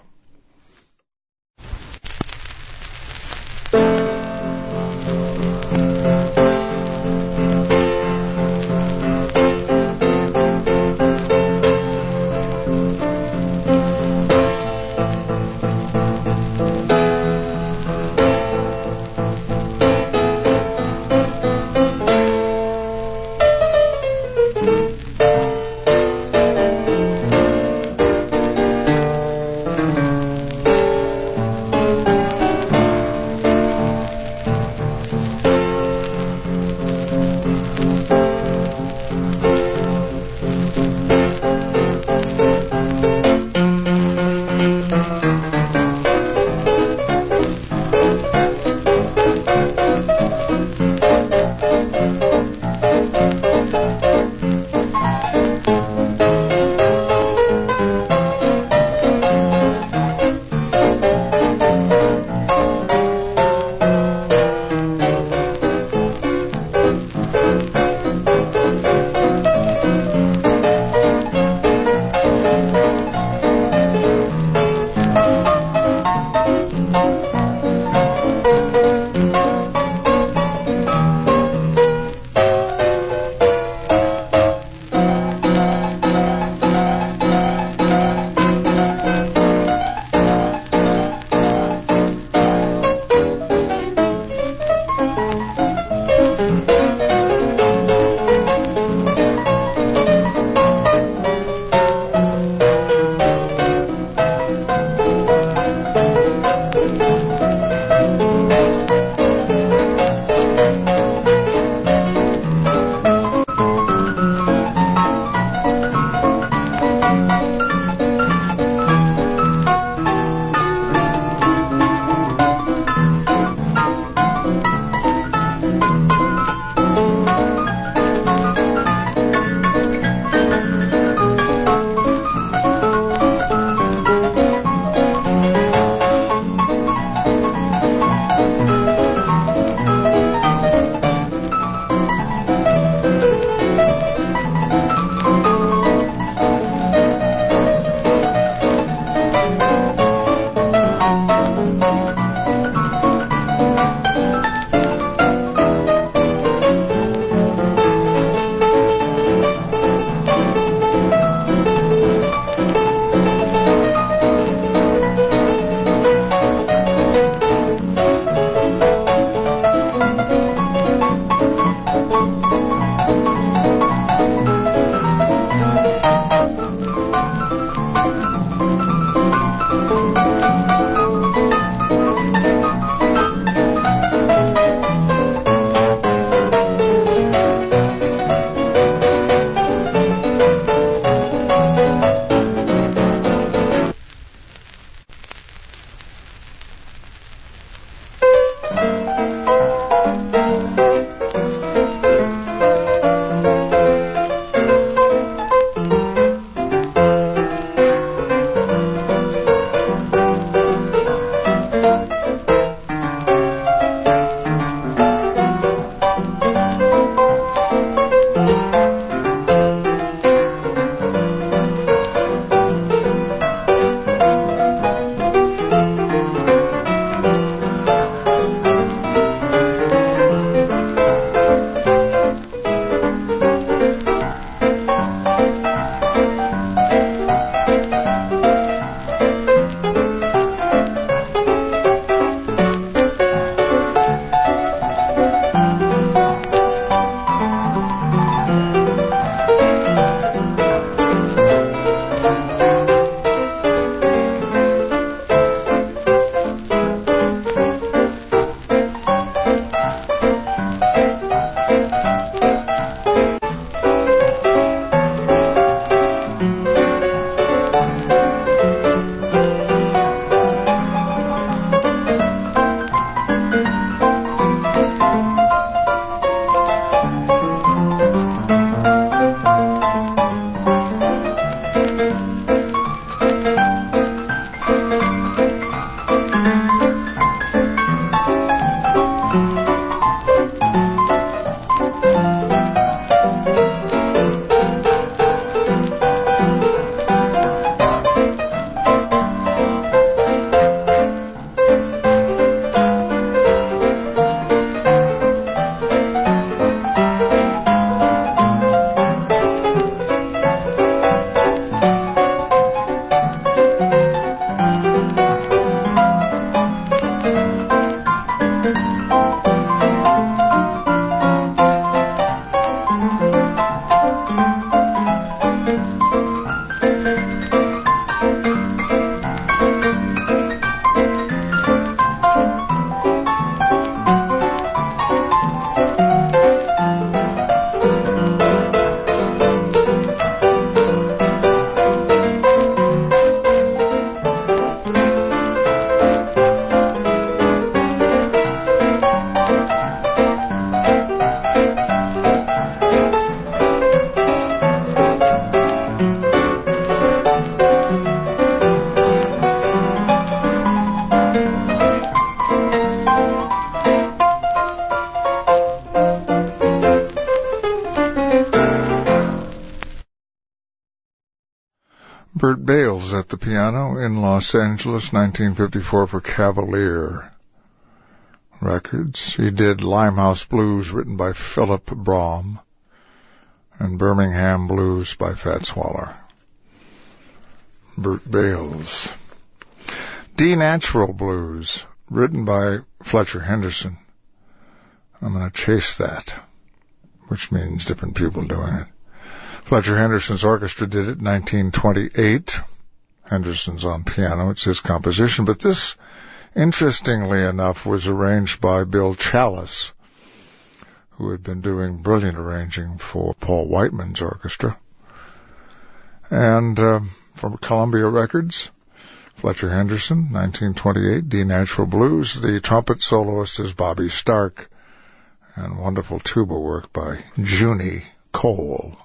Bert Bales at the piano in Los Angeles, nineteen fifty-four, for Cavalier Records. He did Limehouse Blues, written by Philip Brahm, and Birmingham Blues by Fats Waller. Bert Bales. D Natural Blues, written by Fletcher Henderson. I'm going to chase that, which means different people doing it. Fletcher Henderson's orchestra did it in nineteen twenty-eight. Henderson's on piano. It's his composition. But this, interestingly enough, was arranged by Bill Challis, who had been doing brilliant arranging for Paul Whiteman's orchestra. And uh, from Columbia Records, Fletcher Henderson, nineteen twenty-eight, D Natural Blues. The trumpet soloist is Bobby Stark, and wonderful tuba work by Junie Cole.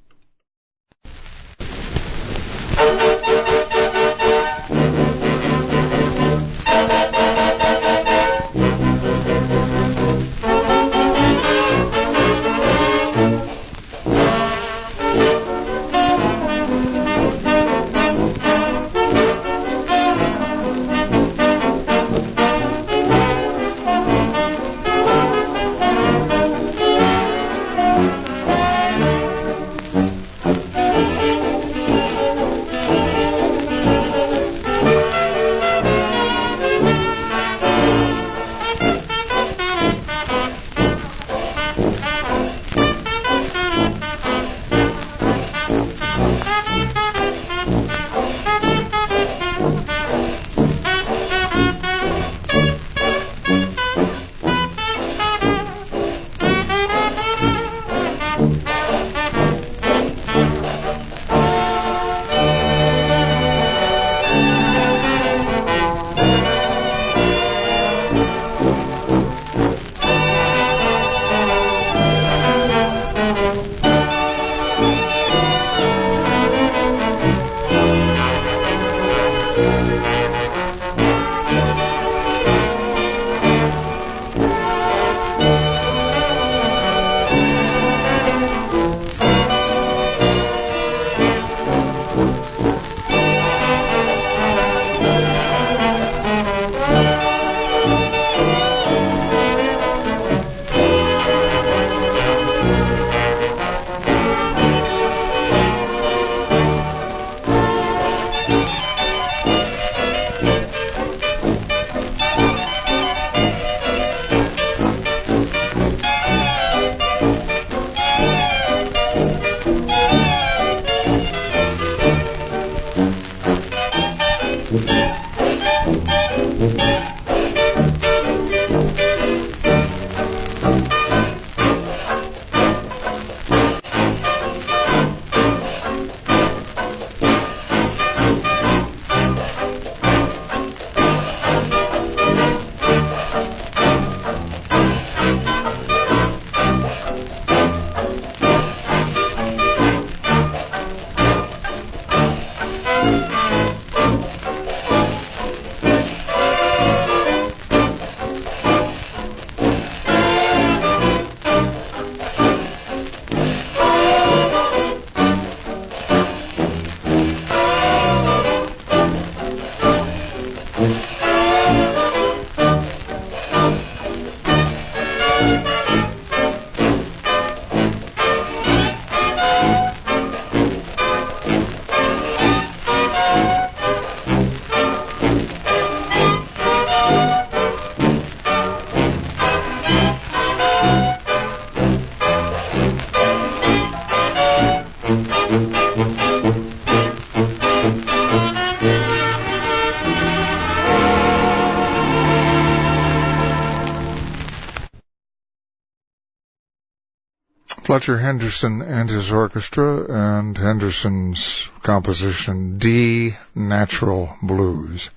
Fletcher Henderson and his orchestra, and Henderson's composition D Natural Blues,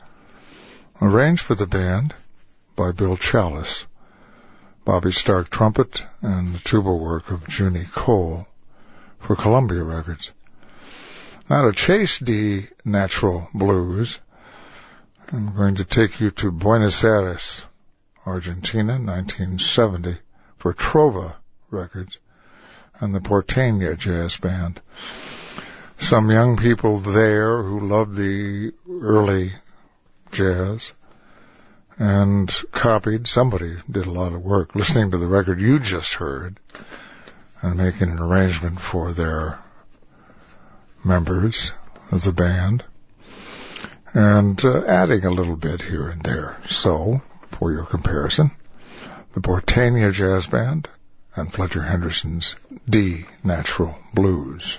arranged for the band by Bill Challis, Bobby Stark trumpet, and the tuba work of Junie Cole for Columbia Records. Now to chase D Natural Blues I'm going to take you to Buenos Aires, Argentina, nineteen seventy, for Trova Records and the Porteña Jazz Band. Some young people there who loved the early jazz and copied, somebody did a lot of work listening to the record you just heard and making an arrangement for their members of the band and uh, adding a little bit here and there. So, for your comparison, the Porteña Jazz Band and Fletcher Henderson's D Natural Blues.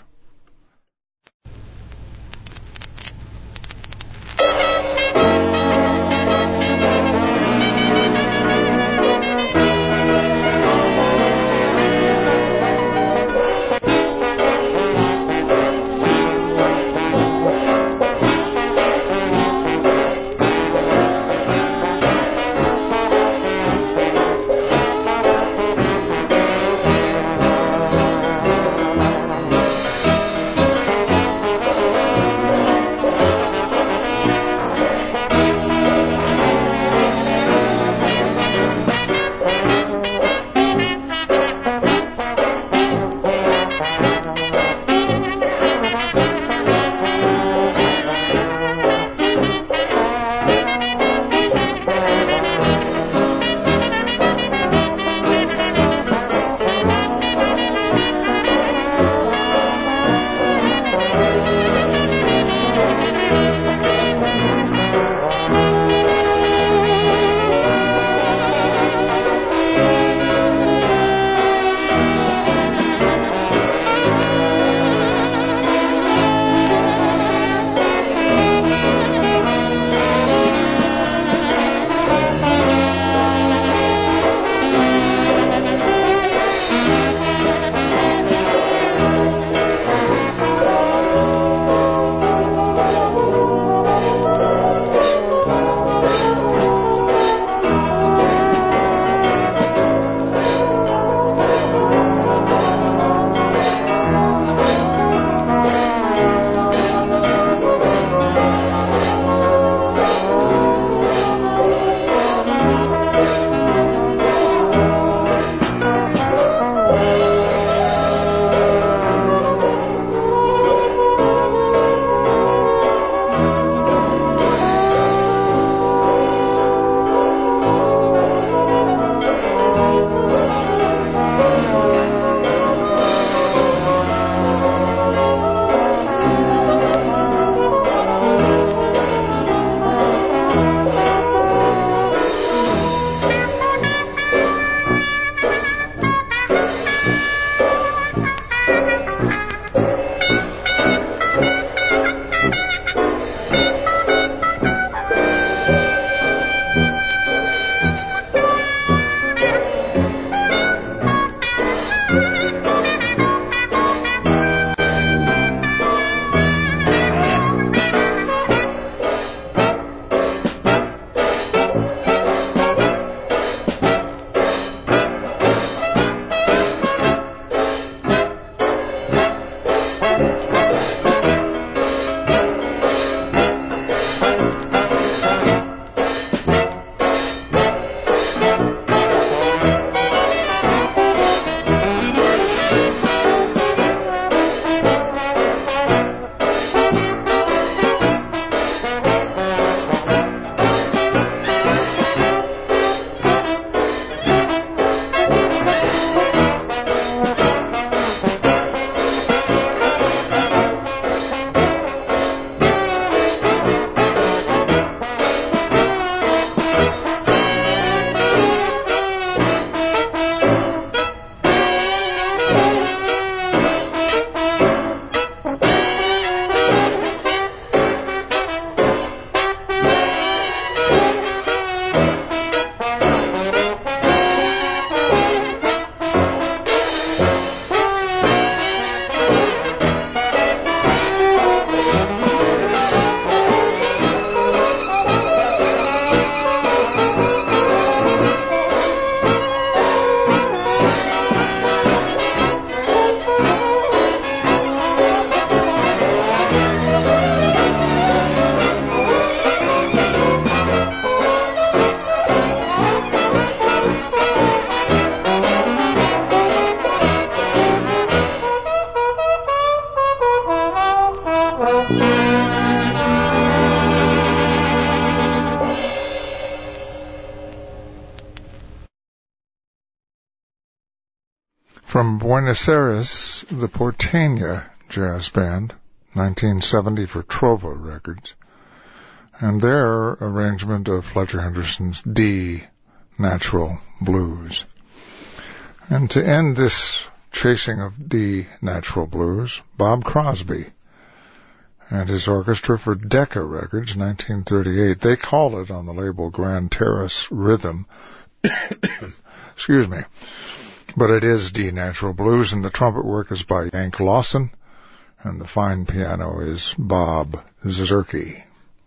From Buenos Aires, the Porteña Jazz Band, nineteen seventy for Trova Records, and their arrangement of Fletcher Henderson's D Natural Blues. And to end this chasing of D Natural Blues, Bob Crosby and his orchestra for Decca Records, nineteen thirty-eight. They call it on the label Grand Terrace Rhythm. Excuse me. But it is D Natural Blues, and the trumpet work is by Yank Lawson, and the fine piano is Bob Zerke.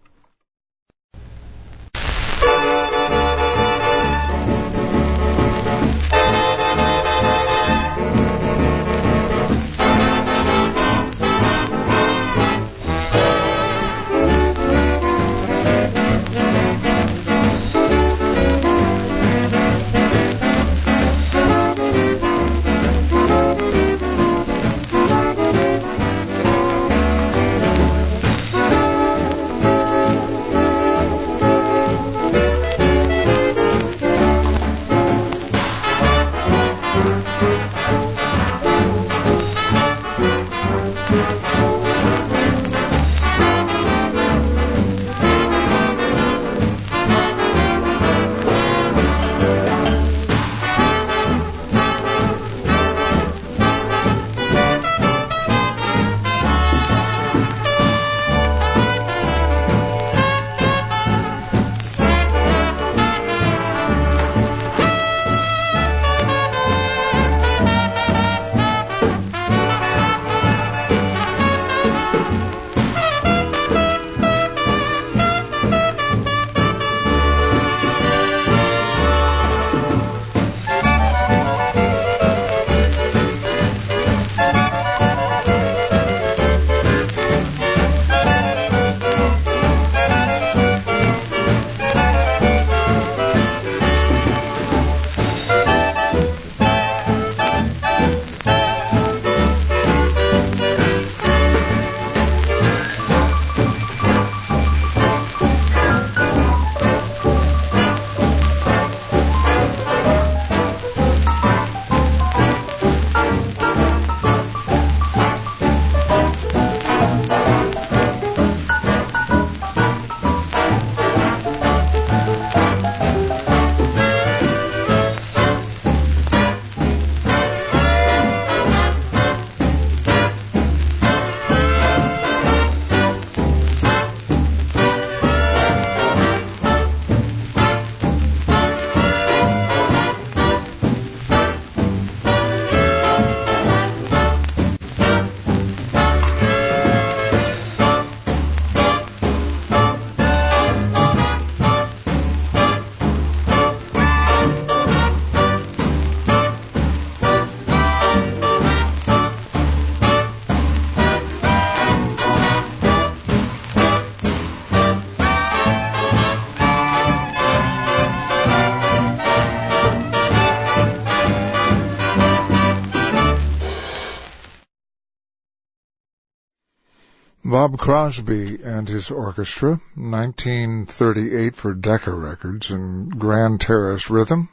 Bob Crosby and his orchestra, nineteen thirty-eight for Decca Records, and Grand Terrace Rhythm.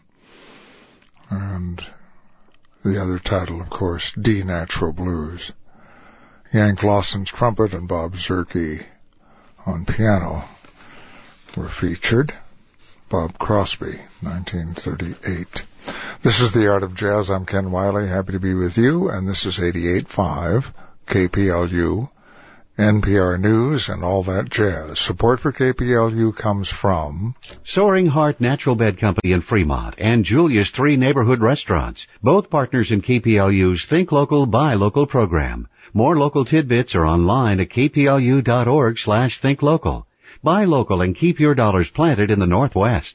And the other title, of course, D Natural Blues. Yank Lawson's trumpet and Bob Zerke on piano were featured. Bob Crosby, nineteen thirty-eight. This is The Art of Jazz. I'm Ken Wiley, happy to be with you, and this is eighty-eight point five K P L U, N P R News, and all that jazz. Support for K P L U comes from Soaring Heart Natural Bed Company in Fremont and Julia's Three Neighborhood Restaurants, both partners in K P L U's Think Local, Buy Local program. More local tidbits are online at kplu.org slash thinklocal. Buy local and keep your dollars planted in the Northwest.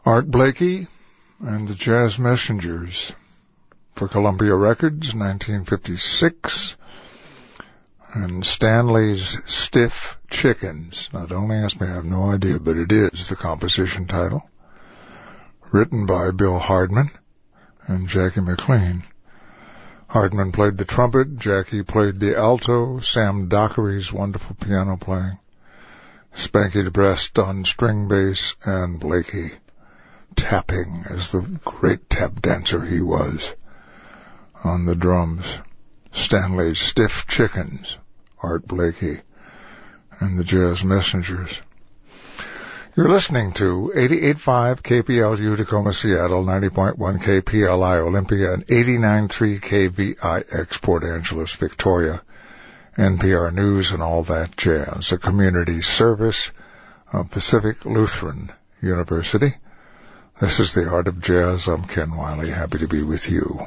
Art Blakey and the Jazz Messengers for Columbia Records, nineteen fifty-six. And Stanley's Stiff Chickens. Now, don't ask me, I have no idea, but it is the composition title. Written by Bill Hardman and Jackie McLean. Hardman played the trumpet, Jackie played the alto, Sam Dockery's wonderful piano playing, Spanky DeBrest on string bass, and Blakey tapping as the great tap dancer he was on the drums. Stanley's Stiff Chickens, Art Blakey and the Jazz Messengers. You're listening to eighty-eight point five K P L U Tacoma, Seattle, ninety point one K P L I Olympia, and eighty-nine point three K V I X Port Angeles, Victoria, N P R News and all that jazz, a community service of Pacific Lutheran University. This is the Art of Jazz. I'm Ken Wiley, happy to be with you.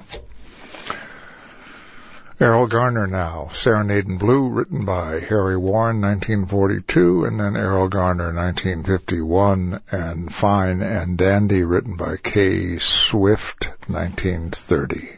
Errol Garner now, Serenade in Blue, written by Harry Warren, nineteen forty-two, and then Errol Garner, nineteen fifty-one, and Fine and Dandy, written by Kay Swift, nineteen thirty.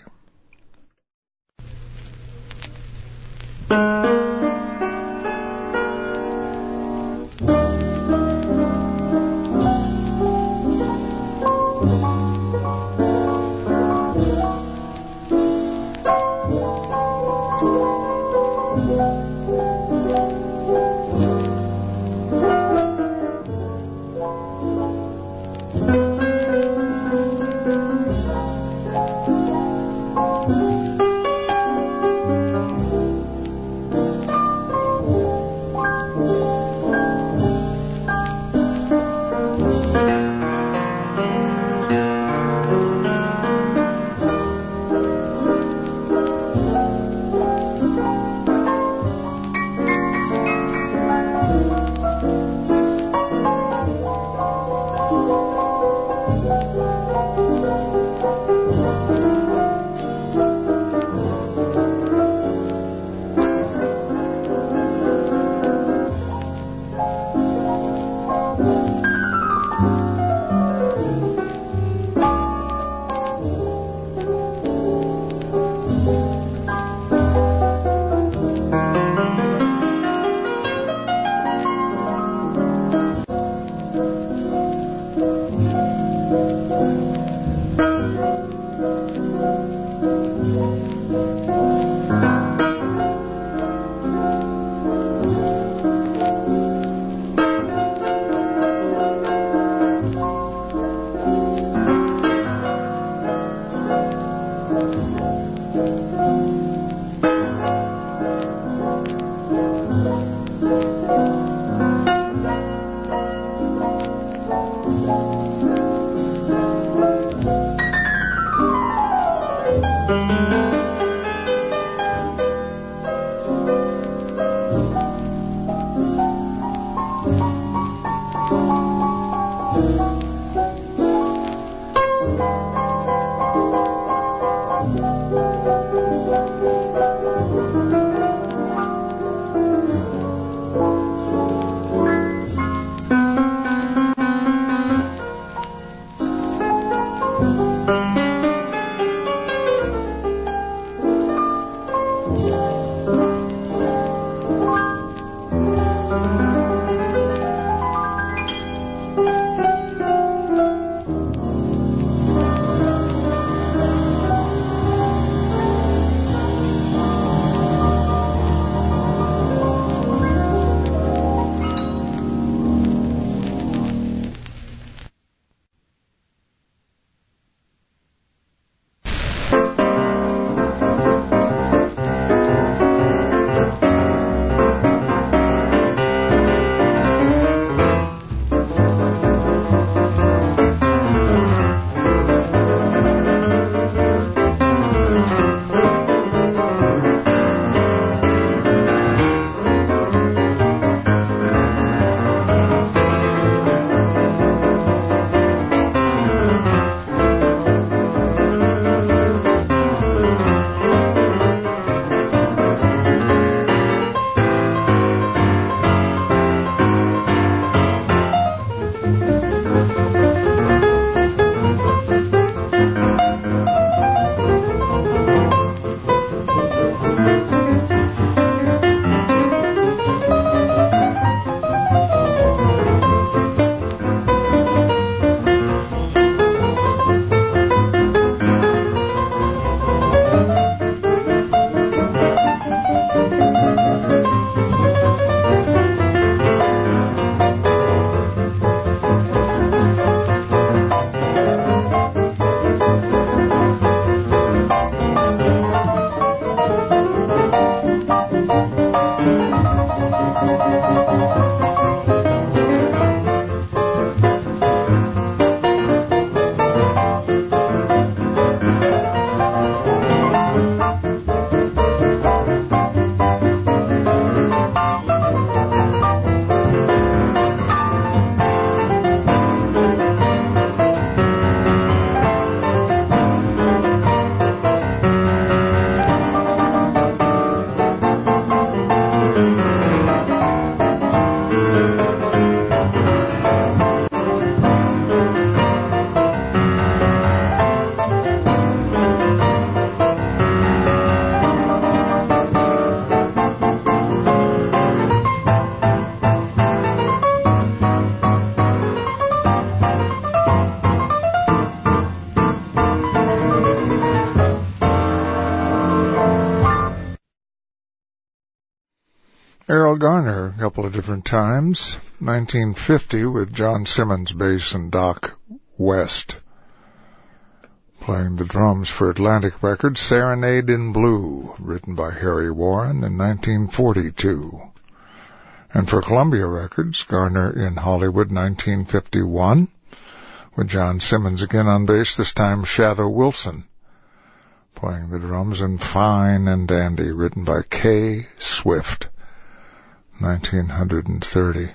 Merrill Garner a couple of different times. nineteen fifty with John Simmons bass and Doc West playing the drums for Atlantic Records. Serenade in Blue, written by Harry Warren in nineteen forty-two. And for Columbia Records, Garner in Hollywood, nineteen fifty-one, with John Simmons again on bass, this time Shadow Wilson playing the drums, and Fine and Dandy, written by Kay Swift, nineteen thirty.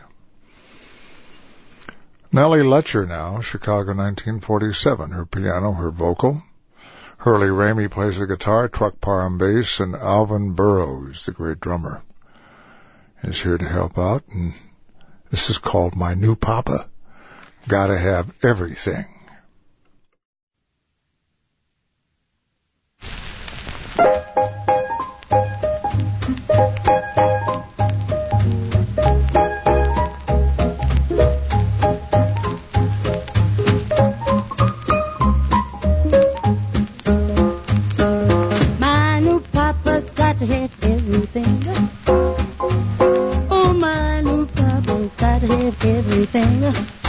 Nellie Letcher now, Chicago, nineteen forty-seven, her piano, her vocal. Hurley Ramey plays the guitar, Truck Parham bass, and Alvin Burroughs, the great drummer, is here to help out. And this is called My New Papa. Gotta Have Everything. My new papa's got to have everything. Oh, my new papa's got to have everything.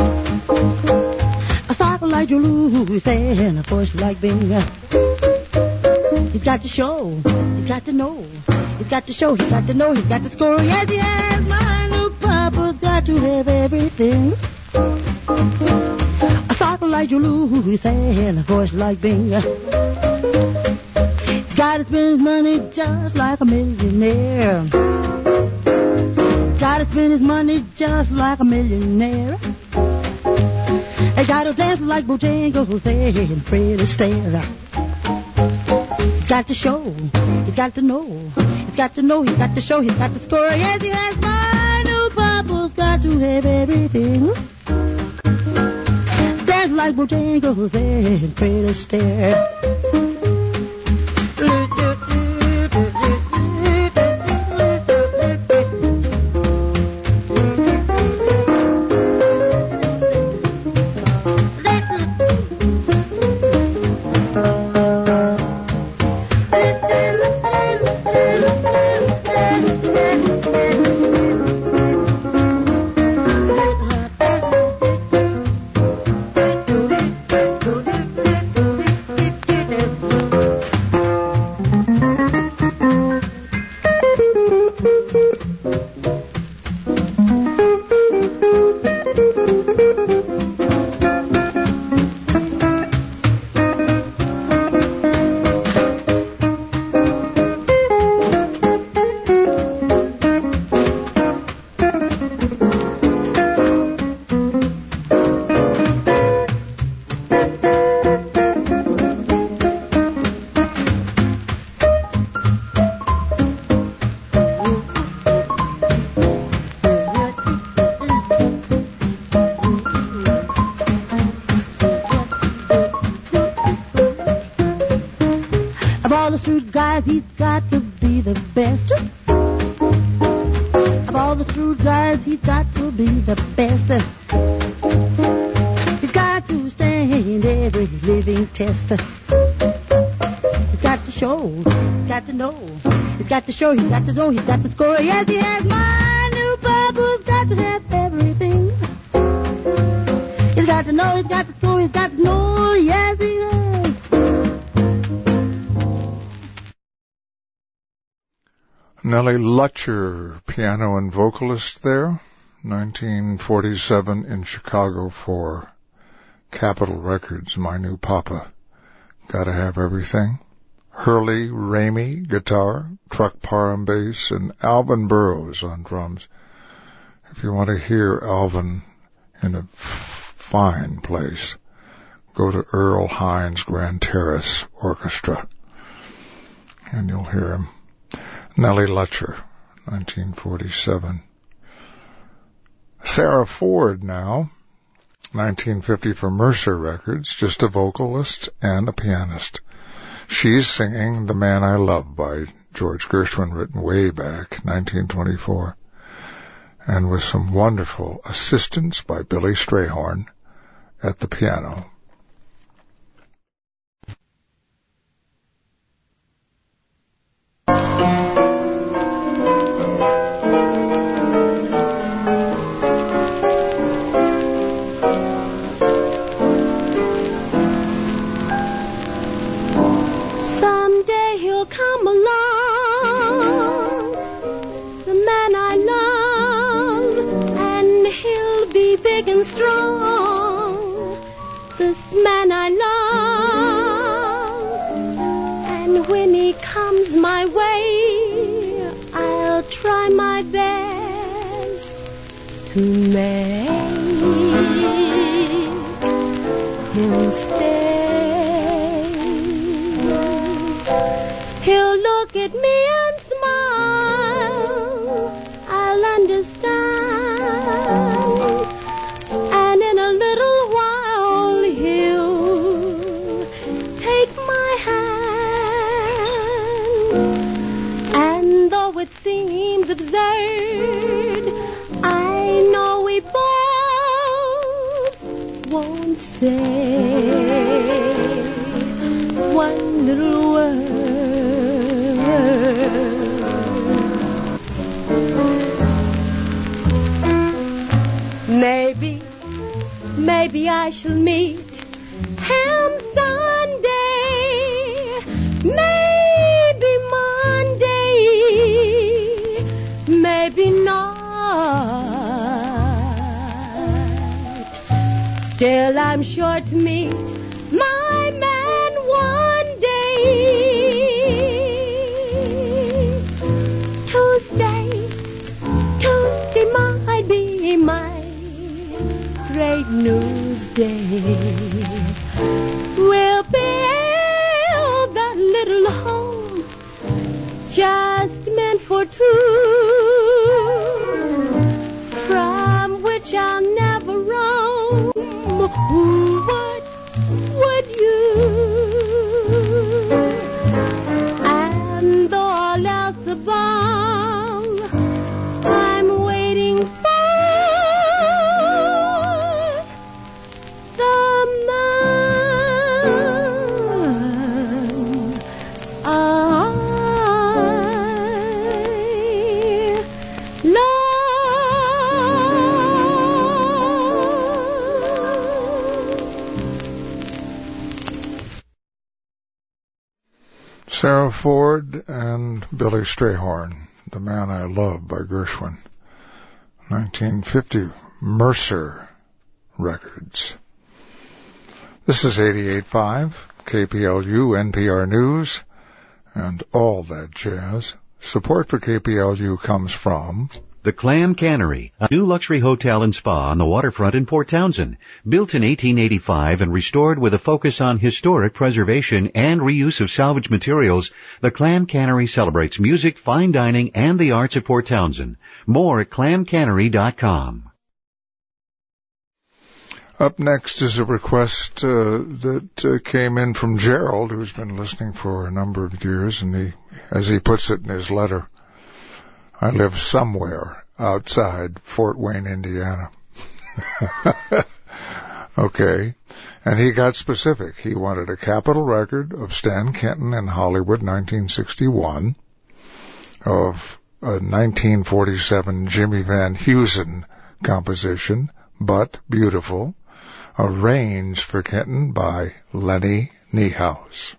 A sock like Julius and a voice like Bing. He's got to show, he's got to know, he's got to show, he's got to know, he's got to score. Yes, he has. My new papa's got to have everything. A sock like Julius and a voice like Bing. He's got to spend his money just like a millionaire. He's got to spend his money just like a millionaire. He's got to dance like Bojangles and Fred Astaire. He's got to show, he's got to know, he's got to know, he's got to show, he's got to score. Yes, he has. My new papa's got to have everything. Dance like Bojangles and Fred Astaire. Show, he's got to know, he's got to score. Yes, he has. My new papa's got to have everything. He's got to know, he's got to score, he's got to know. Yes, he has. Nellie Letcher, piano and vocalist there. nineteen forty-seven in Chicago for Capitol Records. My New Papa. Gotta Have Everything. Hurley Ramey, guitar, Truck Parham bass, and Alvin Burroughs on drums. If you want to hear Alvin in a f- fine place, go to Earl Hines Grand Terrace Orchestra, and you'll hear him. Nellie Letcher, nineteen forty-seven. Sarah Ford now, nineteen fifty for Mercer Records, just a vocalist and a pianist. She's singing The Man I Love by George Gershwin, written way back, nineteen twenty-four, and with some wonderful assistance by Billy Strayhorn at the piano. strong, this man I love. And when he comes my way, I'll try my best to make him stay. He'll look at me and smile, I'll understand, and in a little while he'll take my hand. And though it seems absurd, I know we both won't say one little word. Maybe, maybe I shall meet him someday, maybe Monday, maybe not. Still I'm sure to meet my man one day. Tuesday, Tuesday might be my great news day. We'll build that little home just meant for two, from which I'll never roam. What would you? And though all else above, I'm waiting for the man I love. Sarah Ford and Billy Strayhorn, The Man I Love by Gershwin. nineteen fifty, Mercer Records. This is eighty-eight point five, K P L U, N P R News, and all that jazz. Support for K P L U comes from The Clam Cannery, a new luxury hotel and spa on the waterfront in Port Townsend. Built in eighteen eighty-five and restored with a focus on historic preservation and reuse of salvage materials, the Clam Cannery celebrates music, fine dining, and the arts at Port Townsend. More at clam cannery dot com. Up next is a request uh, that uh, came in from Gerald, who's been listening for a number of years, and he, as he puts it in his letter, I live somewhere outside Fort Wayne, Indiana. Okay. And he got specific. He wanted a Capitol record of Stan Kenton in Hollywood, nineteen sixty-one, of a nineteen forty-seven Jimmy Van Heusen composition, But Beautiful, arranged for Kenton by Lenny Niehaus.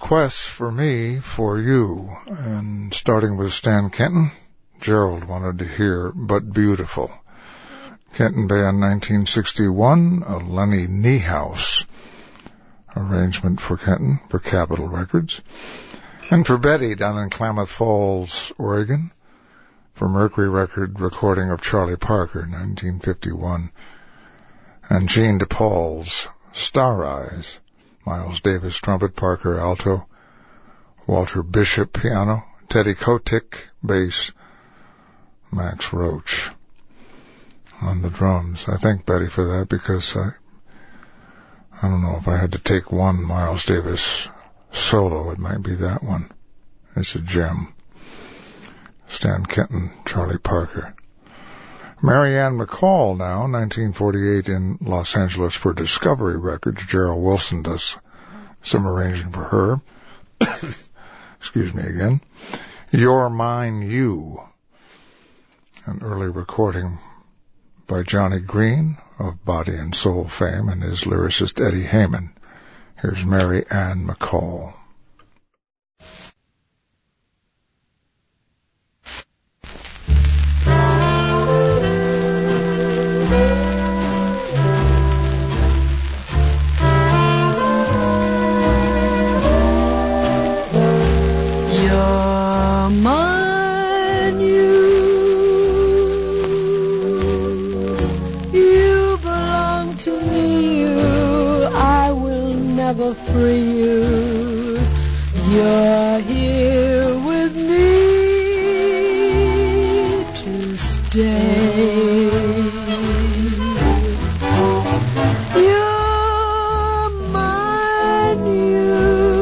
requests for me, for you, and starting with Stan Kenton, Gerald wanted to hear But Beautiful. Kenton Band, nineteen sixty-one, a Lenny Niehaus arrangement for Kenton, for Capitol Records. And for Betty down in Klamath Falls, Oregon, for Mercury record recording of Charlie Parker, nineteen fifty-one. And Gene DePaul's Star Eyes, Miles Davis trumpet, Parker alto, Walter Bishop piano, Teddy Kotick bass, Max Roach on the drums. I thank Betty for that because I I don't know if I had to take one Miles Davis solo, it might be that one. It's a gem. Stan Kenton, Charlie Parker. Marianne McCall now, nineteen forty-eight in Los Angeles for Discovery Records. Gerald Wilson does some arranging for her. Excuse me again. You're Mine, You. An early recording by Johnny Green of Body and Soul fame and his lyricist Eddie Heyman. Here's Mary Ann McCall. You're mine, you. You belong to me, you. I will never free you. You're here with me to stay. You're mine, you.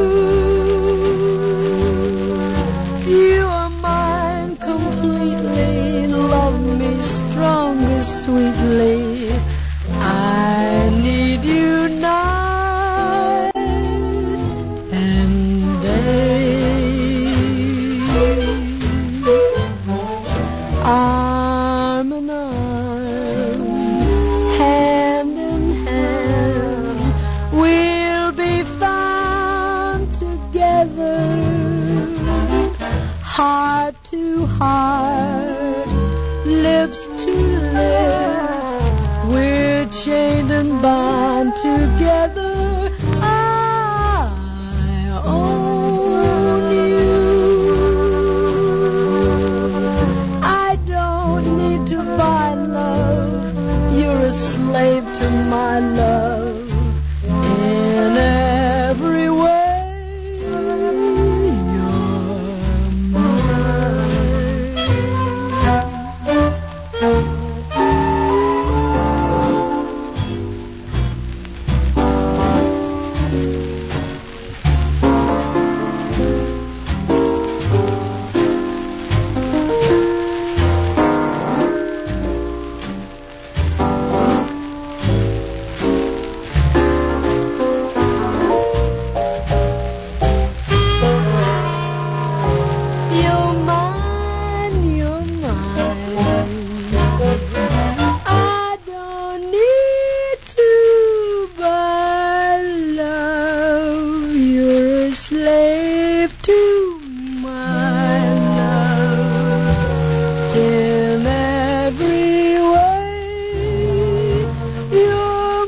You are mine completely. Love me strongly, sweetly. I need you night and day. Arm in arm, hand in hand, we'll be found together. Heart to heart, lips to lips, we're chained and bound together. I own you. I don't need to buy love. You're a slave to my love. In every way, you're mine. You're mine, you're mine. I don't need to buy love. You're a slave to my love. In every way, you're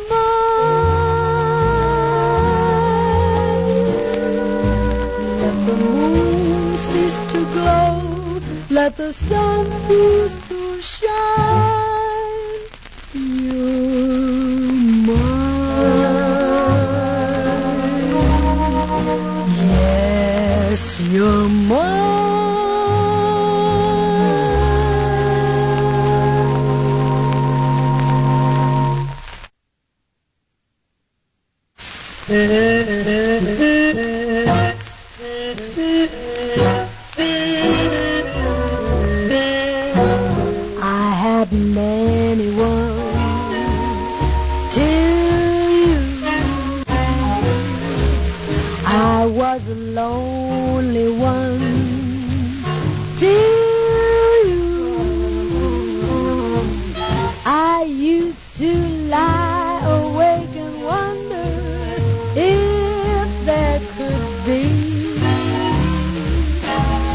mine. Let the moon cease to glow. Let the sun cease to shine. You're mine. Yes, you're mine. I had many ones till you. I was a lonely one till you. I used to lie awake and wonder if there could be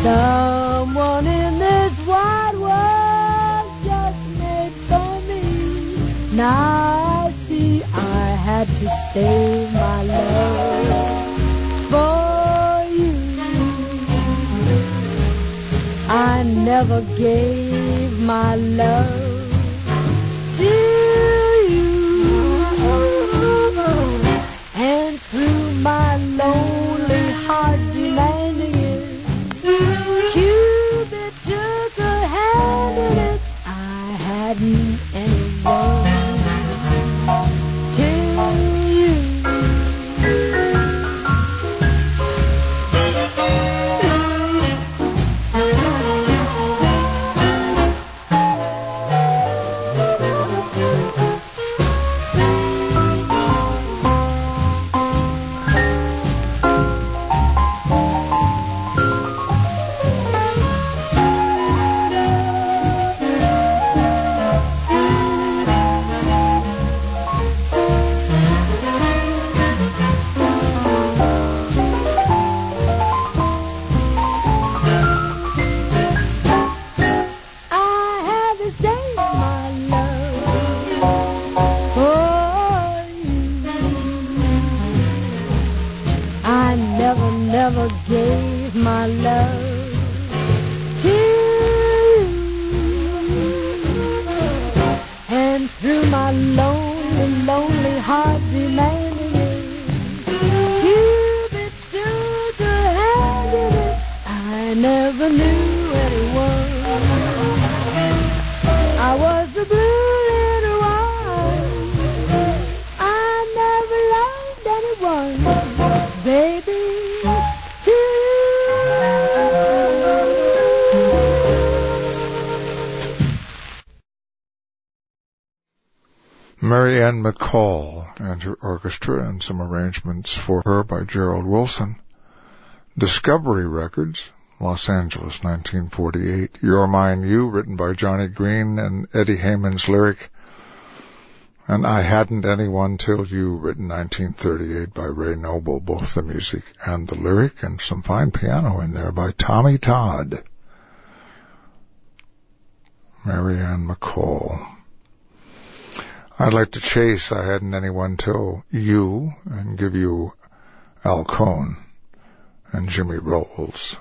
Someone in this wide world just made for me. Now I see I had to save my love for you. I never gave my love to you. And through my lonely heart demanding it, Cupid took a hand in it. I hadn't anyone till you. Never gave my love to you. And through my lonely, lonely heart demanding it, Cupid took a hand in it. I never knew anyone. I was the blue little one. I never loved anyone, baby. Mary Ann McCall and her orchestra, and some arrangements for her by Gerald Wilson. Discovery Records, Los Angeles, nineteen forty-eight. You're Mine, You, written by Johnny Green and Eddie Heyman's lyric. And I Hadn't Anyone Till You, written nineteen thirty-eight by Ray Noble, both the music and the lyric, and some fine piano in there by Tommy Todd. Mary Ann McCall. I'd like to chase I Hadn't Anyone Till You and give you Al Cohn and Jimmy Rolls.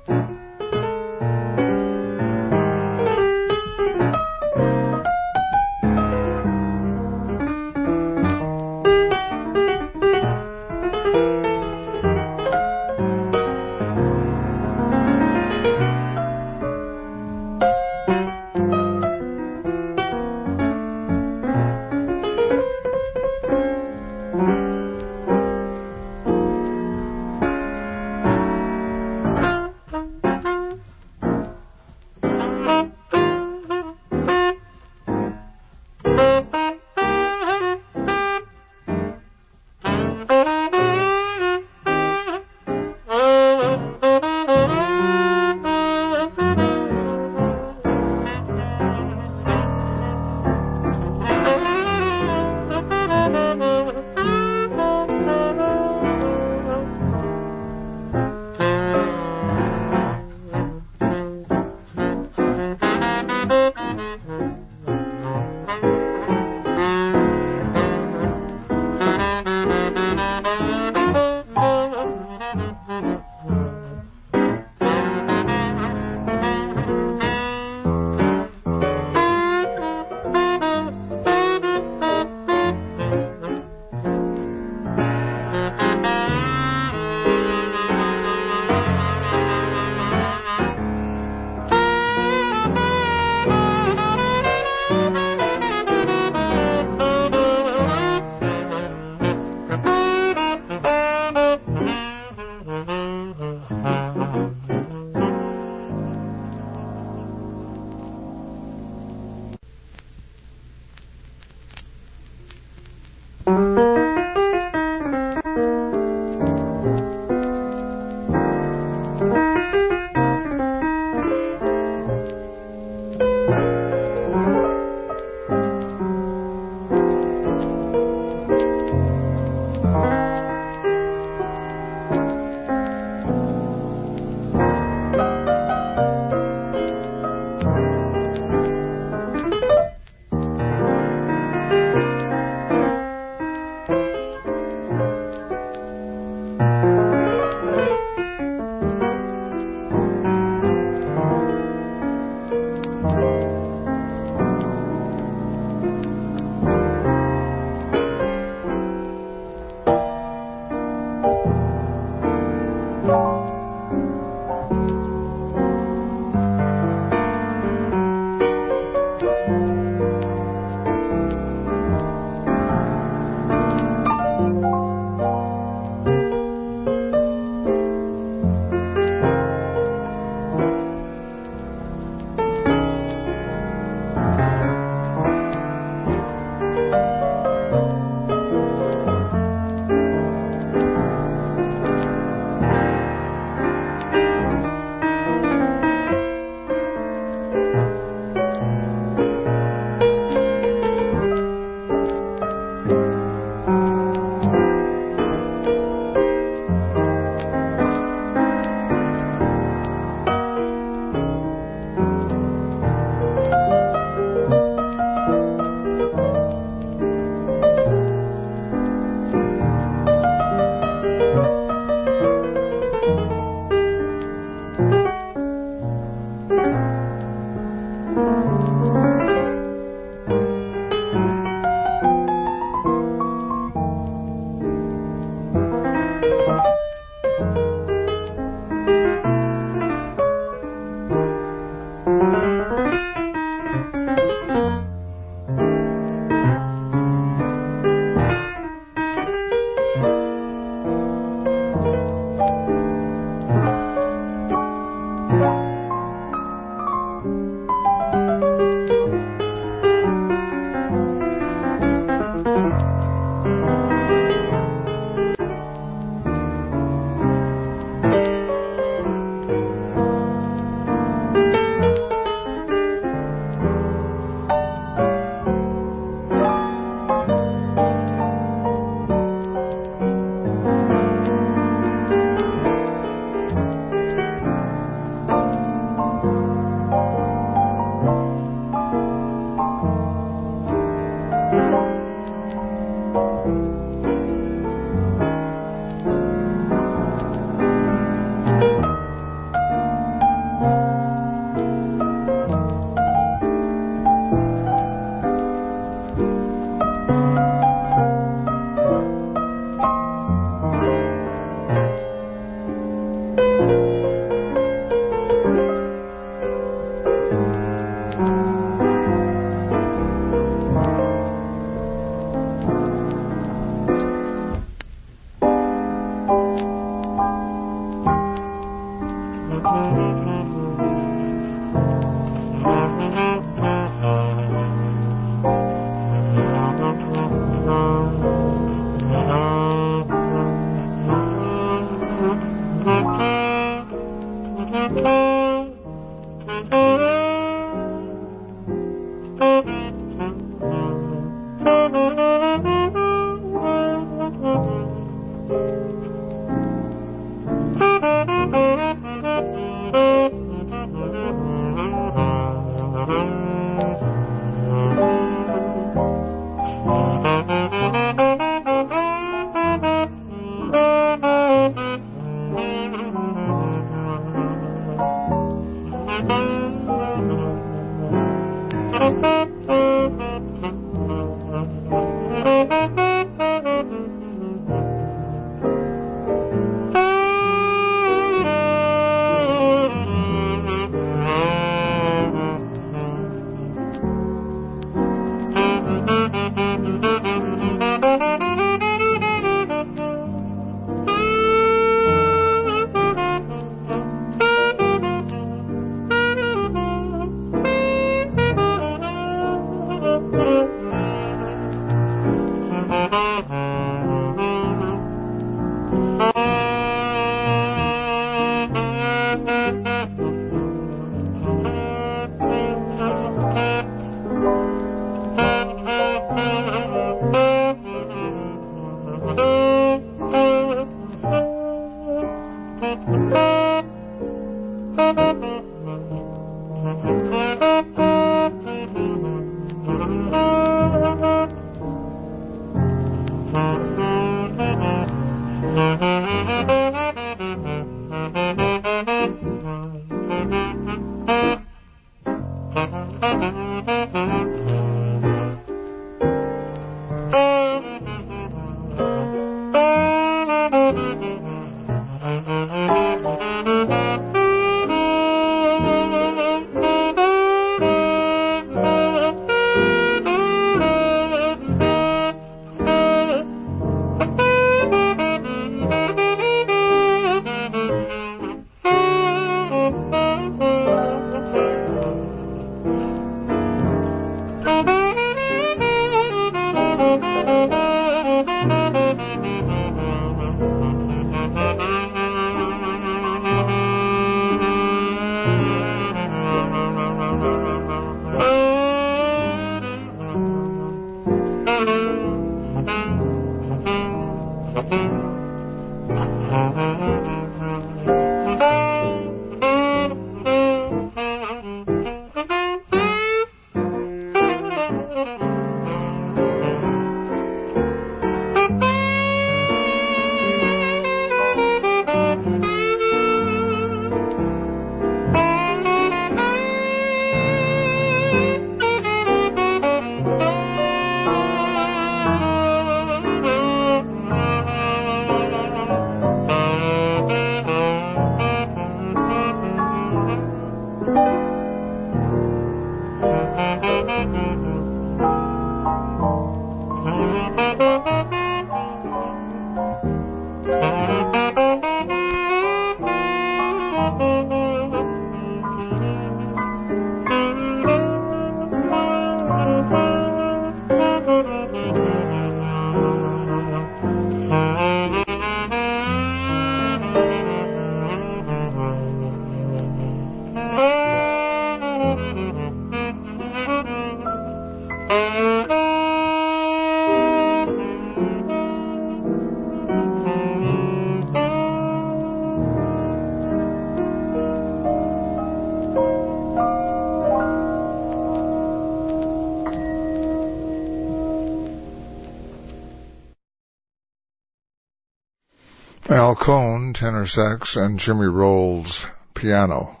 Al Cohn, tenor sax, and Jimmy Rolls, piano.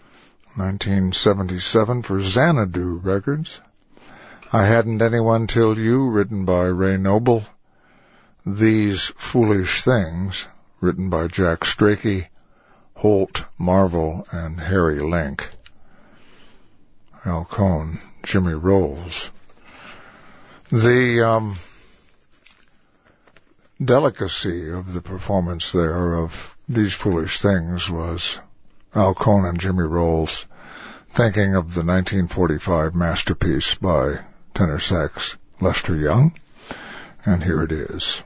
nineteen seventy-seven for Xanadu Records. I Hadn't Anyone Till You, written by Ray Noble. These Foolish Things, written by Jack Strakey, Holt Marvel, and Harry Link. Al Cohn, Jimmy Rolls. The um, delicacy of the performance there of These Foolish Things was Al Cohn and Jimmy Rolls, thinking of the nineteen forty-five masterpiece by tenor sax Lester Young. And here it is.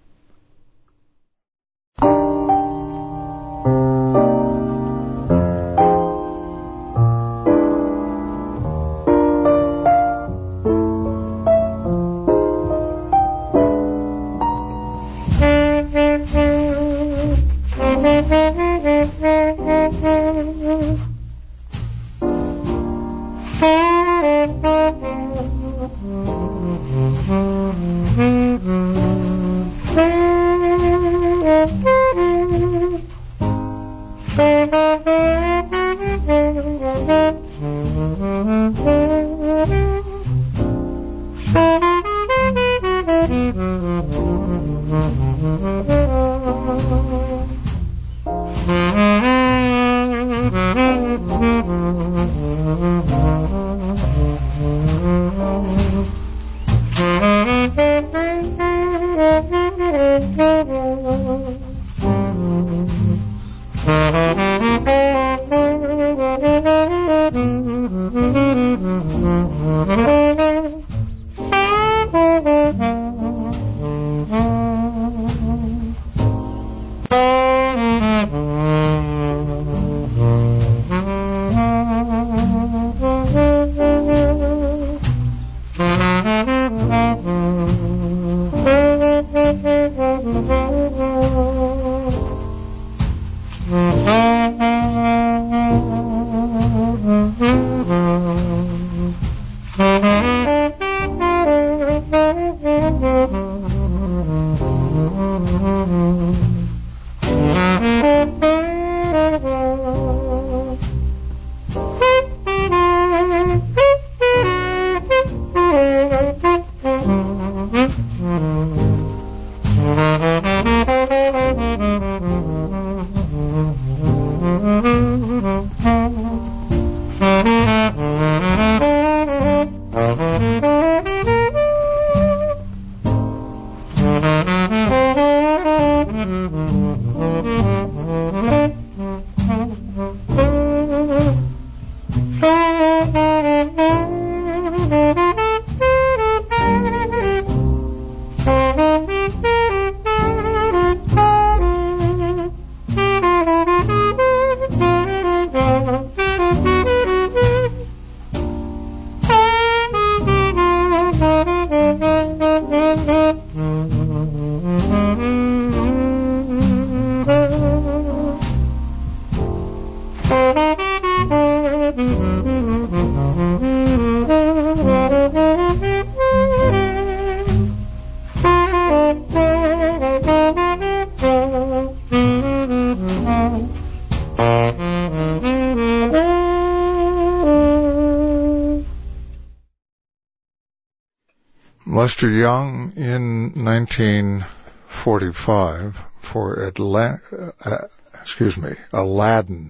Lester Young in nineteen forty-five for Atla- uh, excuse me, Aladdin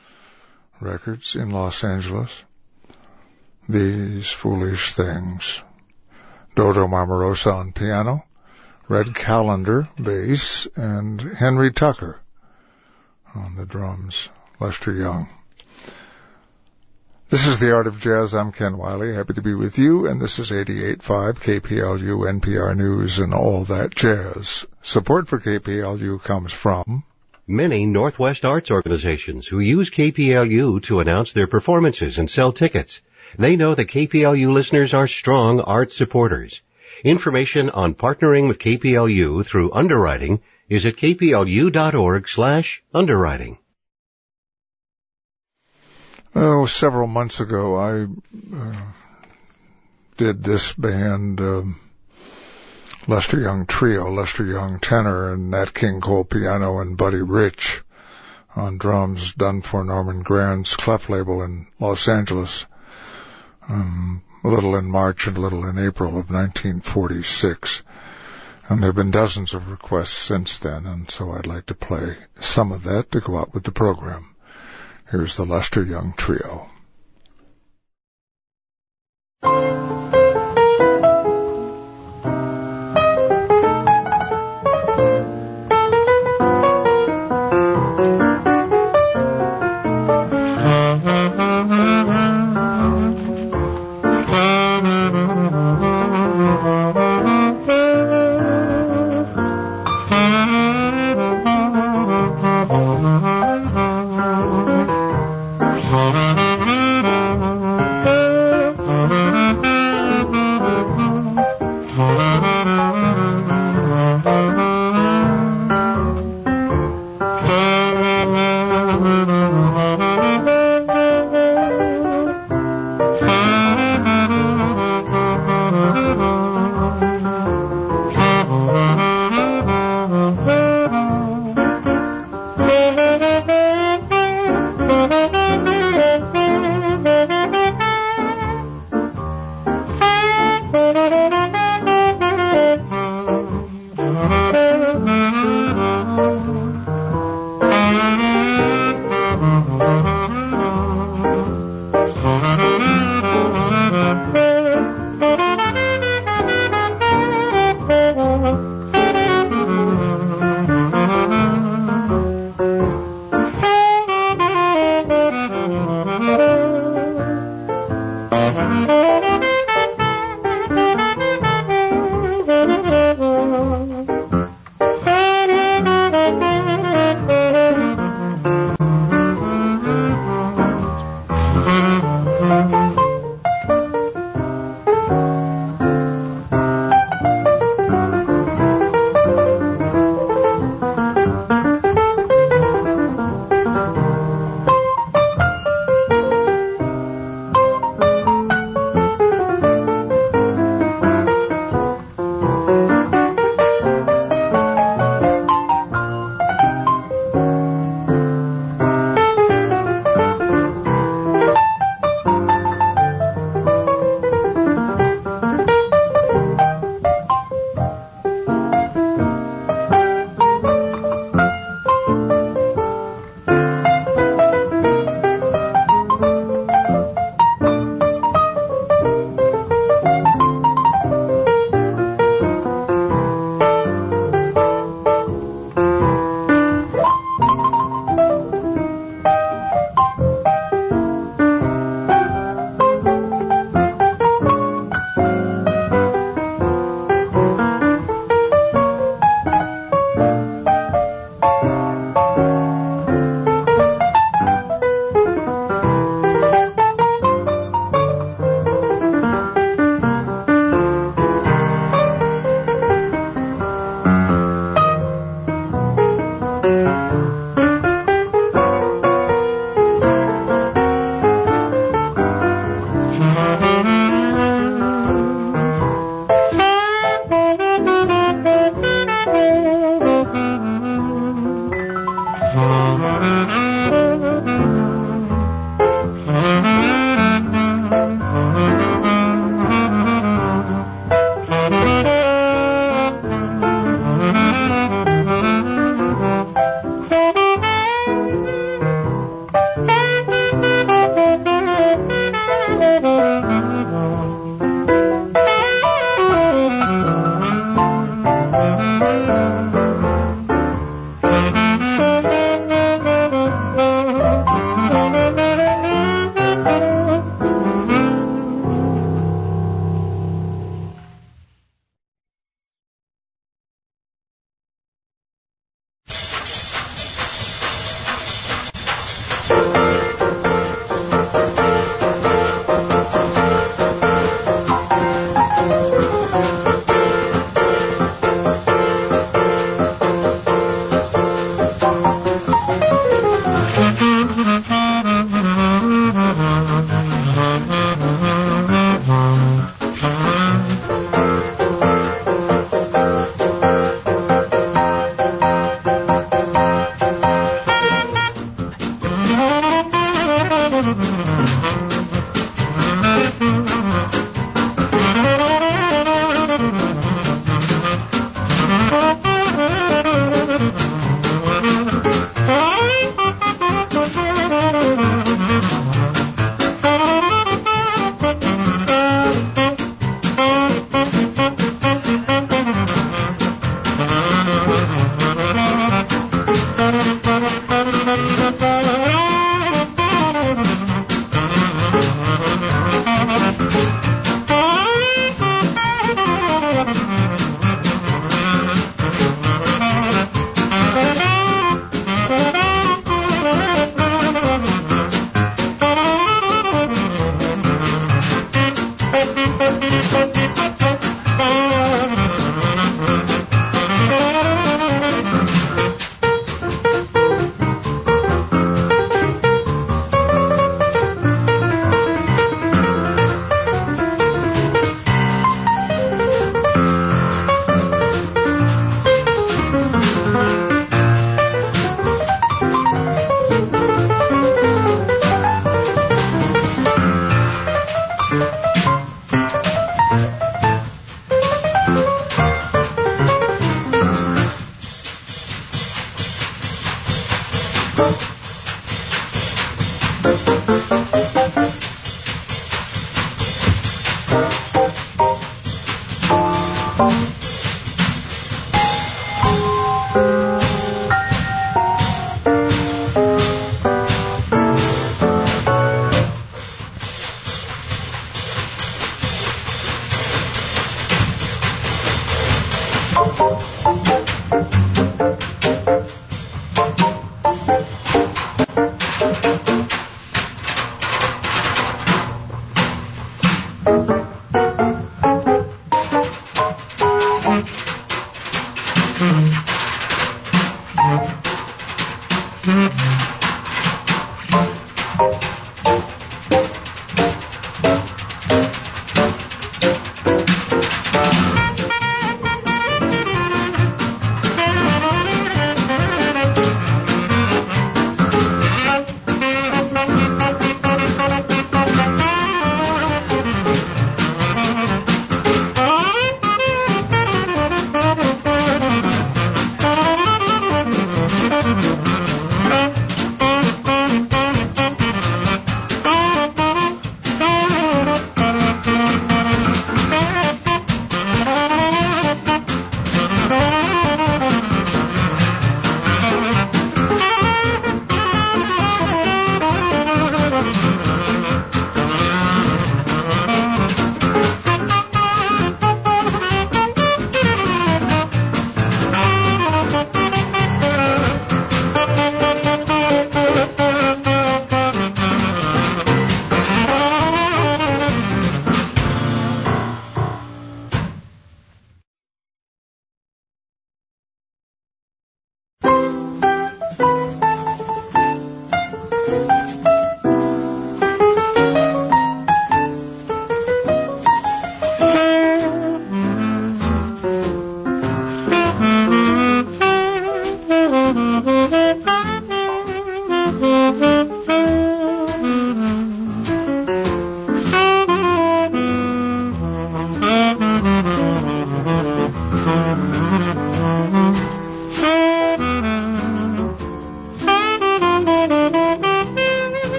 Records in Los Angeles. These Foolish Things. Dodo Marmarosa on piano, Red Callender bass, and Henry Tucker on the drums. Lester Young. This is The Art of Jazz. I'm Ken Wiley. Happy to be with you, and this is eighty-eight point five K P L U, N P R News, and all that jazz. Support for K P L U comes from many Northwest arts organizations who use K P L U to announce their performances and sell tickets. They know that K P L U listeners are strong art supporters. Information on partnering with K P L U through underwriting is at kplu.org slash underwriting. Oh, several months ago, I uh, did this band, um, Lester Young Trio, Lester Young tenor, and Nat King Cole piano, and Buddy Rich on drums, done for Norman Grand's Clef label in Los Angeles, um, a little in March and a little in April of nineteen forty-six. And there have been dozens of requests since then, and so I'd like to play some of that to go out with the program. Here's the Lester Young Trio.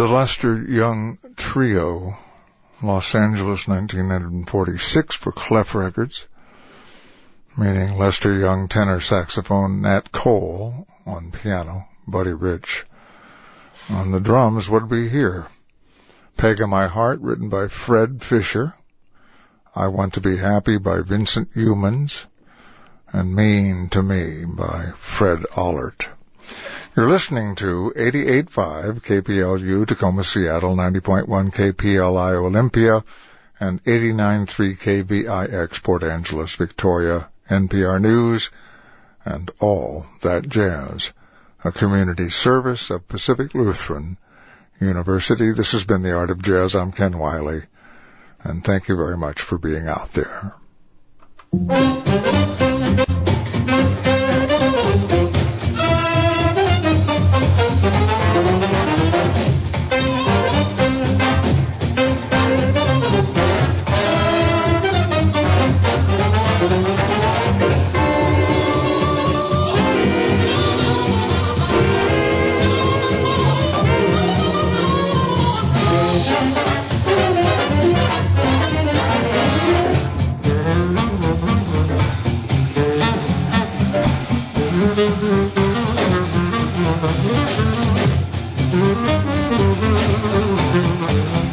The Lester Young Trio, Los Angeles, nineteen forty-six for Clef Records, meaning Lester Young tenor saxophone, Nat Cole on piano, Buddy Rich on the drums would be here. Peg of My Heart, written by Fred Fisher, I Want to Be Happy by Vincent Youmans, and Mean to Me by Fred Allert. You're listening to eighty-eight point five K P L U Tacoma, Seattle, ninety point one K P L I Olympia, and eighty-nine point three K V I X Port Angeles, Victoria, N P R News, and All That Jazz, a community service of Pacific Lutheran University. This has been The Art of Jazz. I'm Ken Wiley, and thank you very much for being out there. Thank you.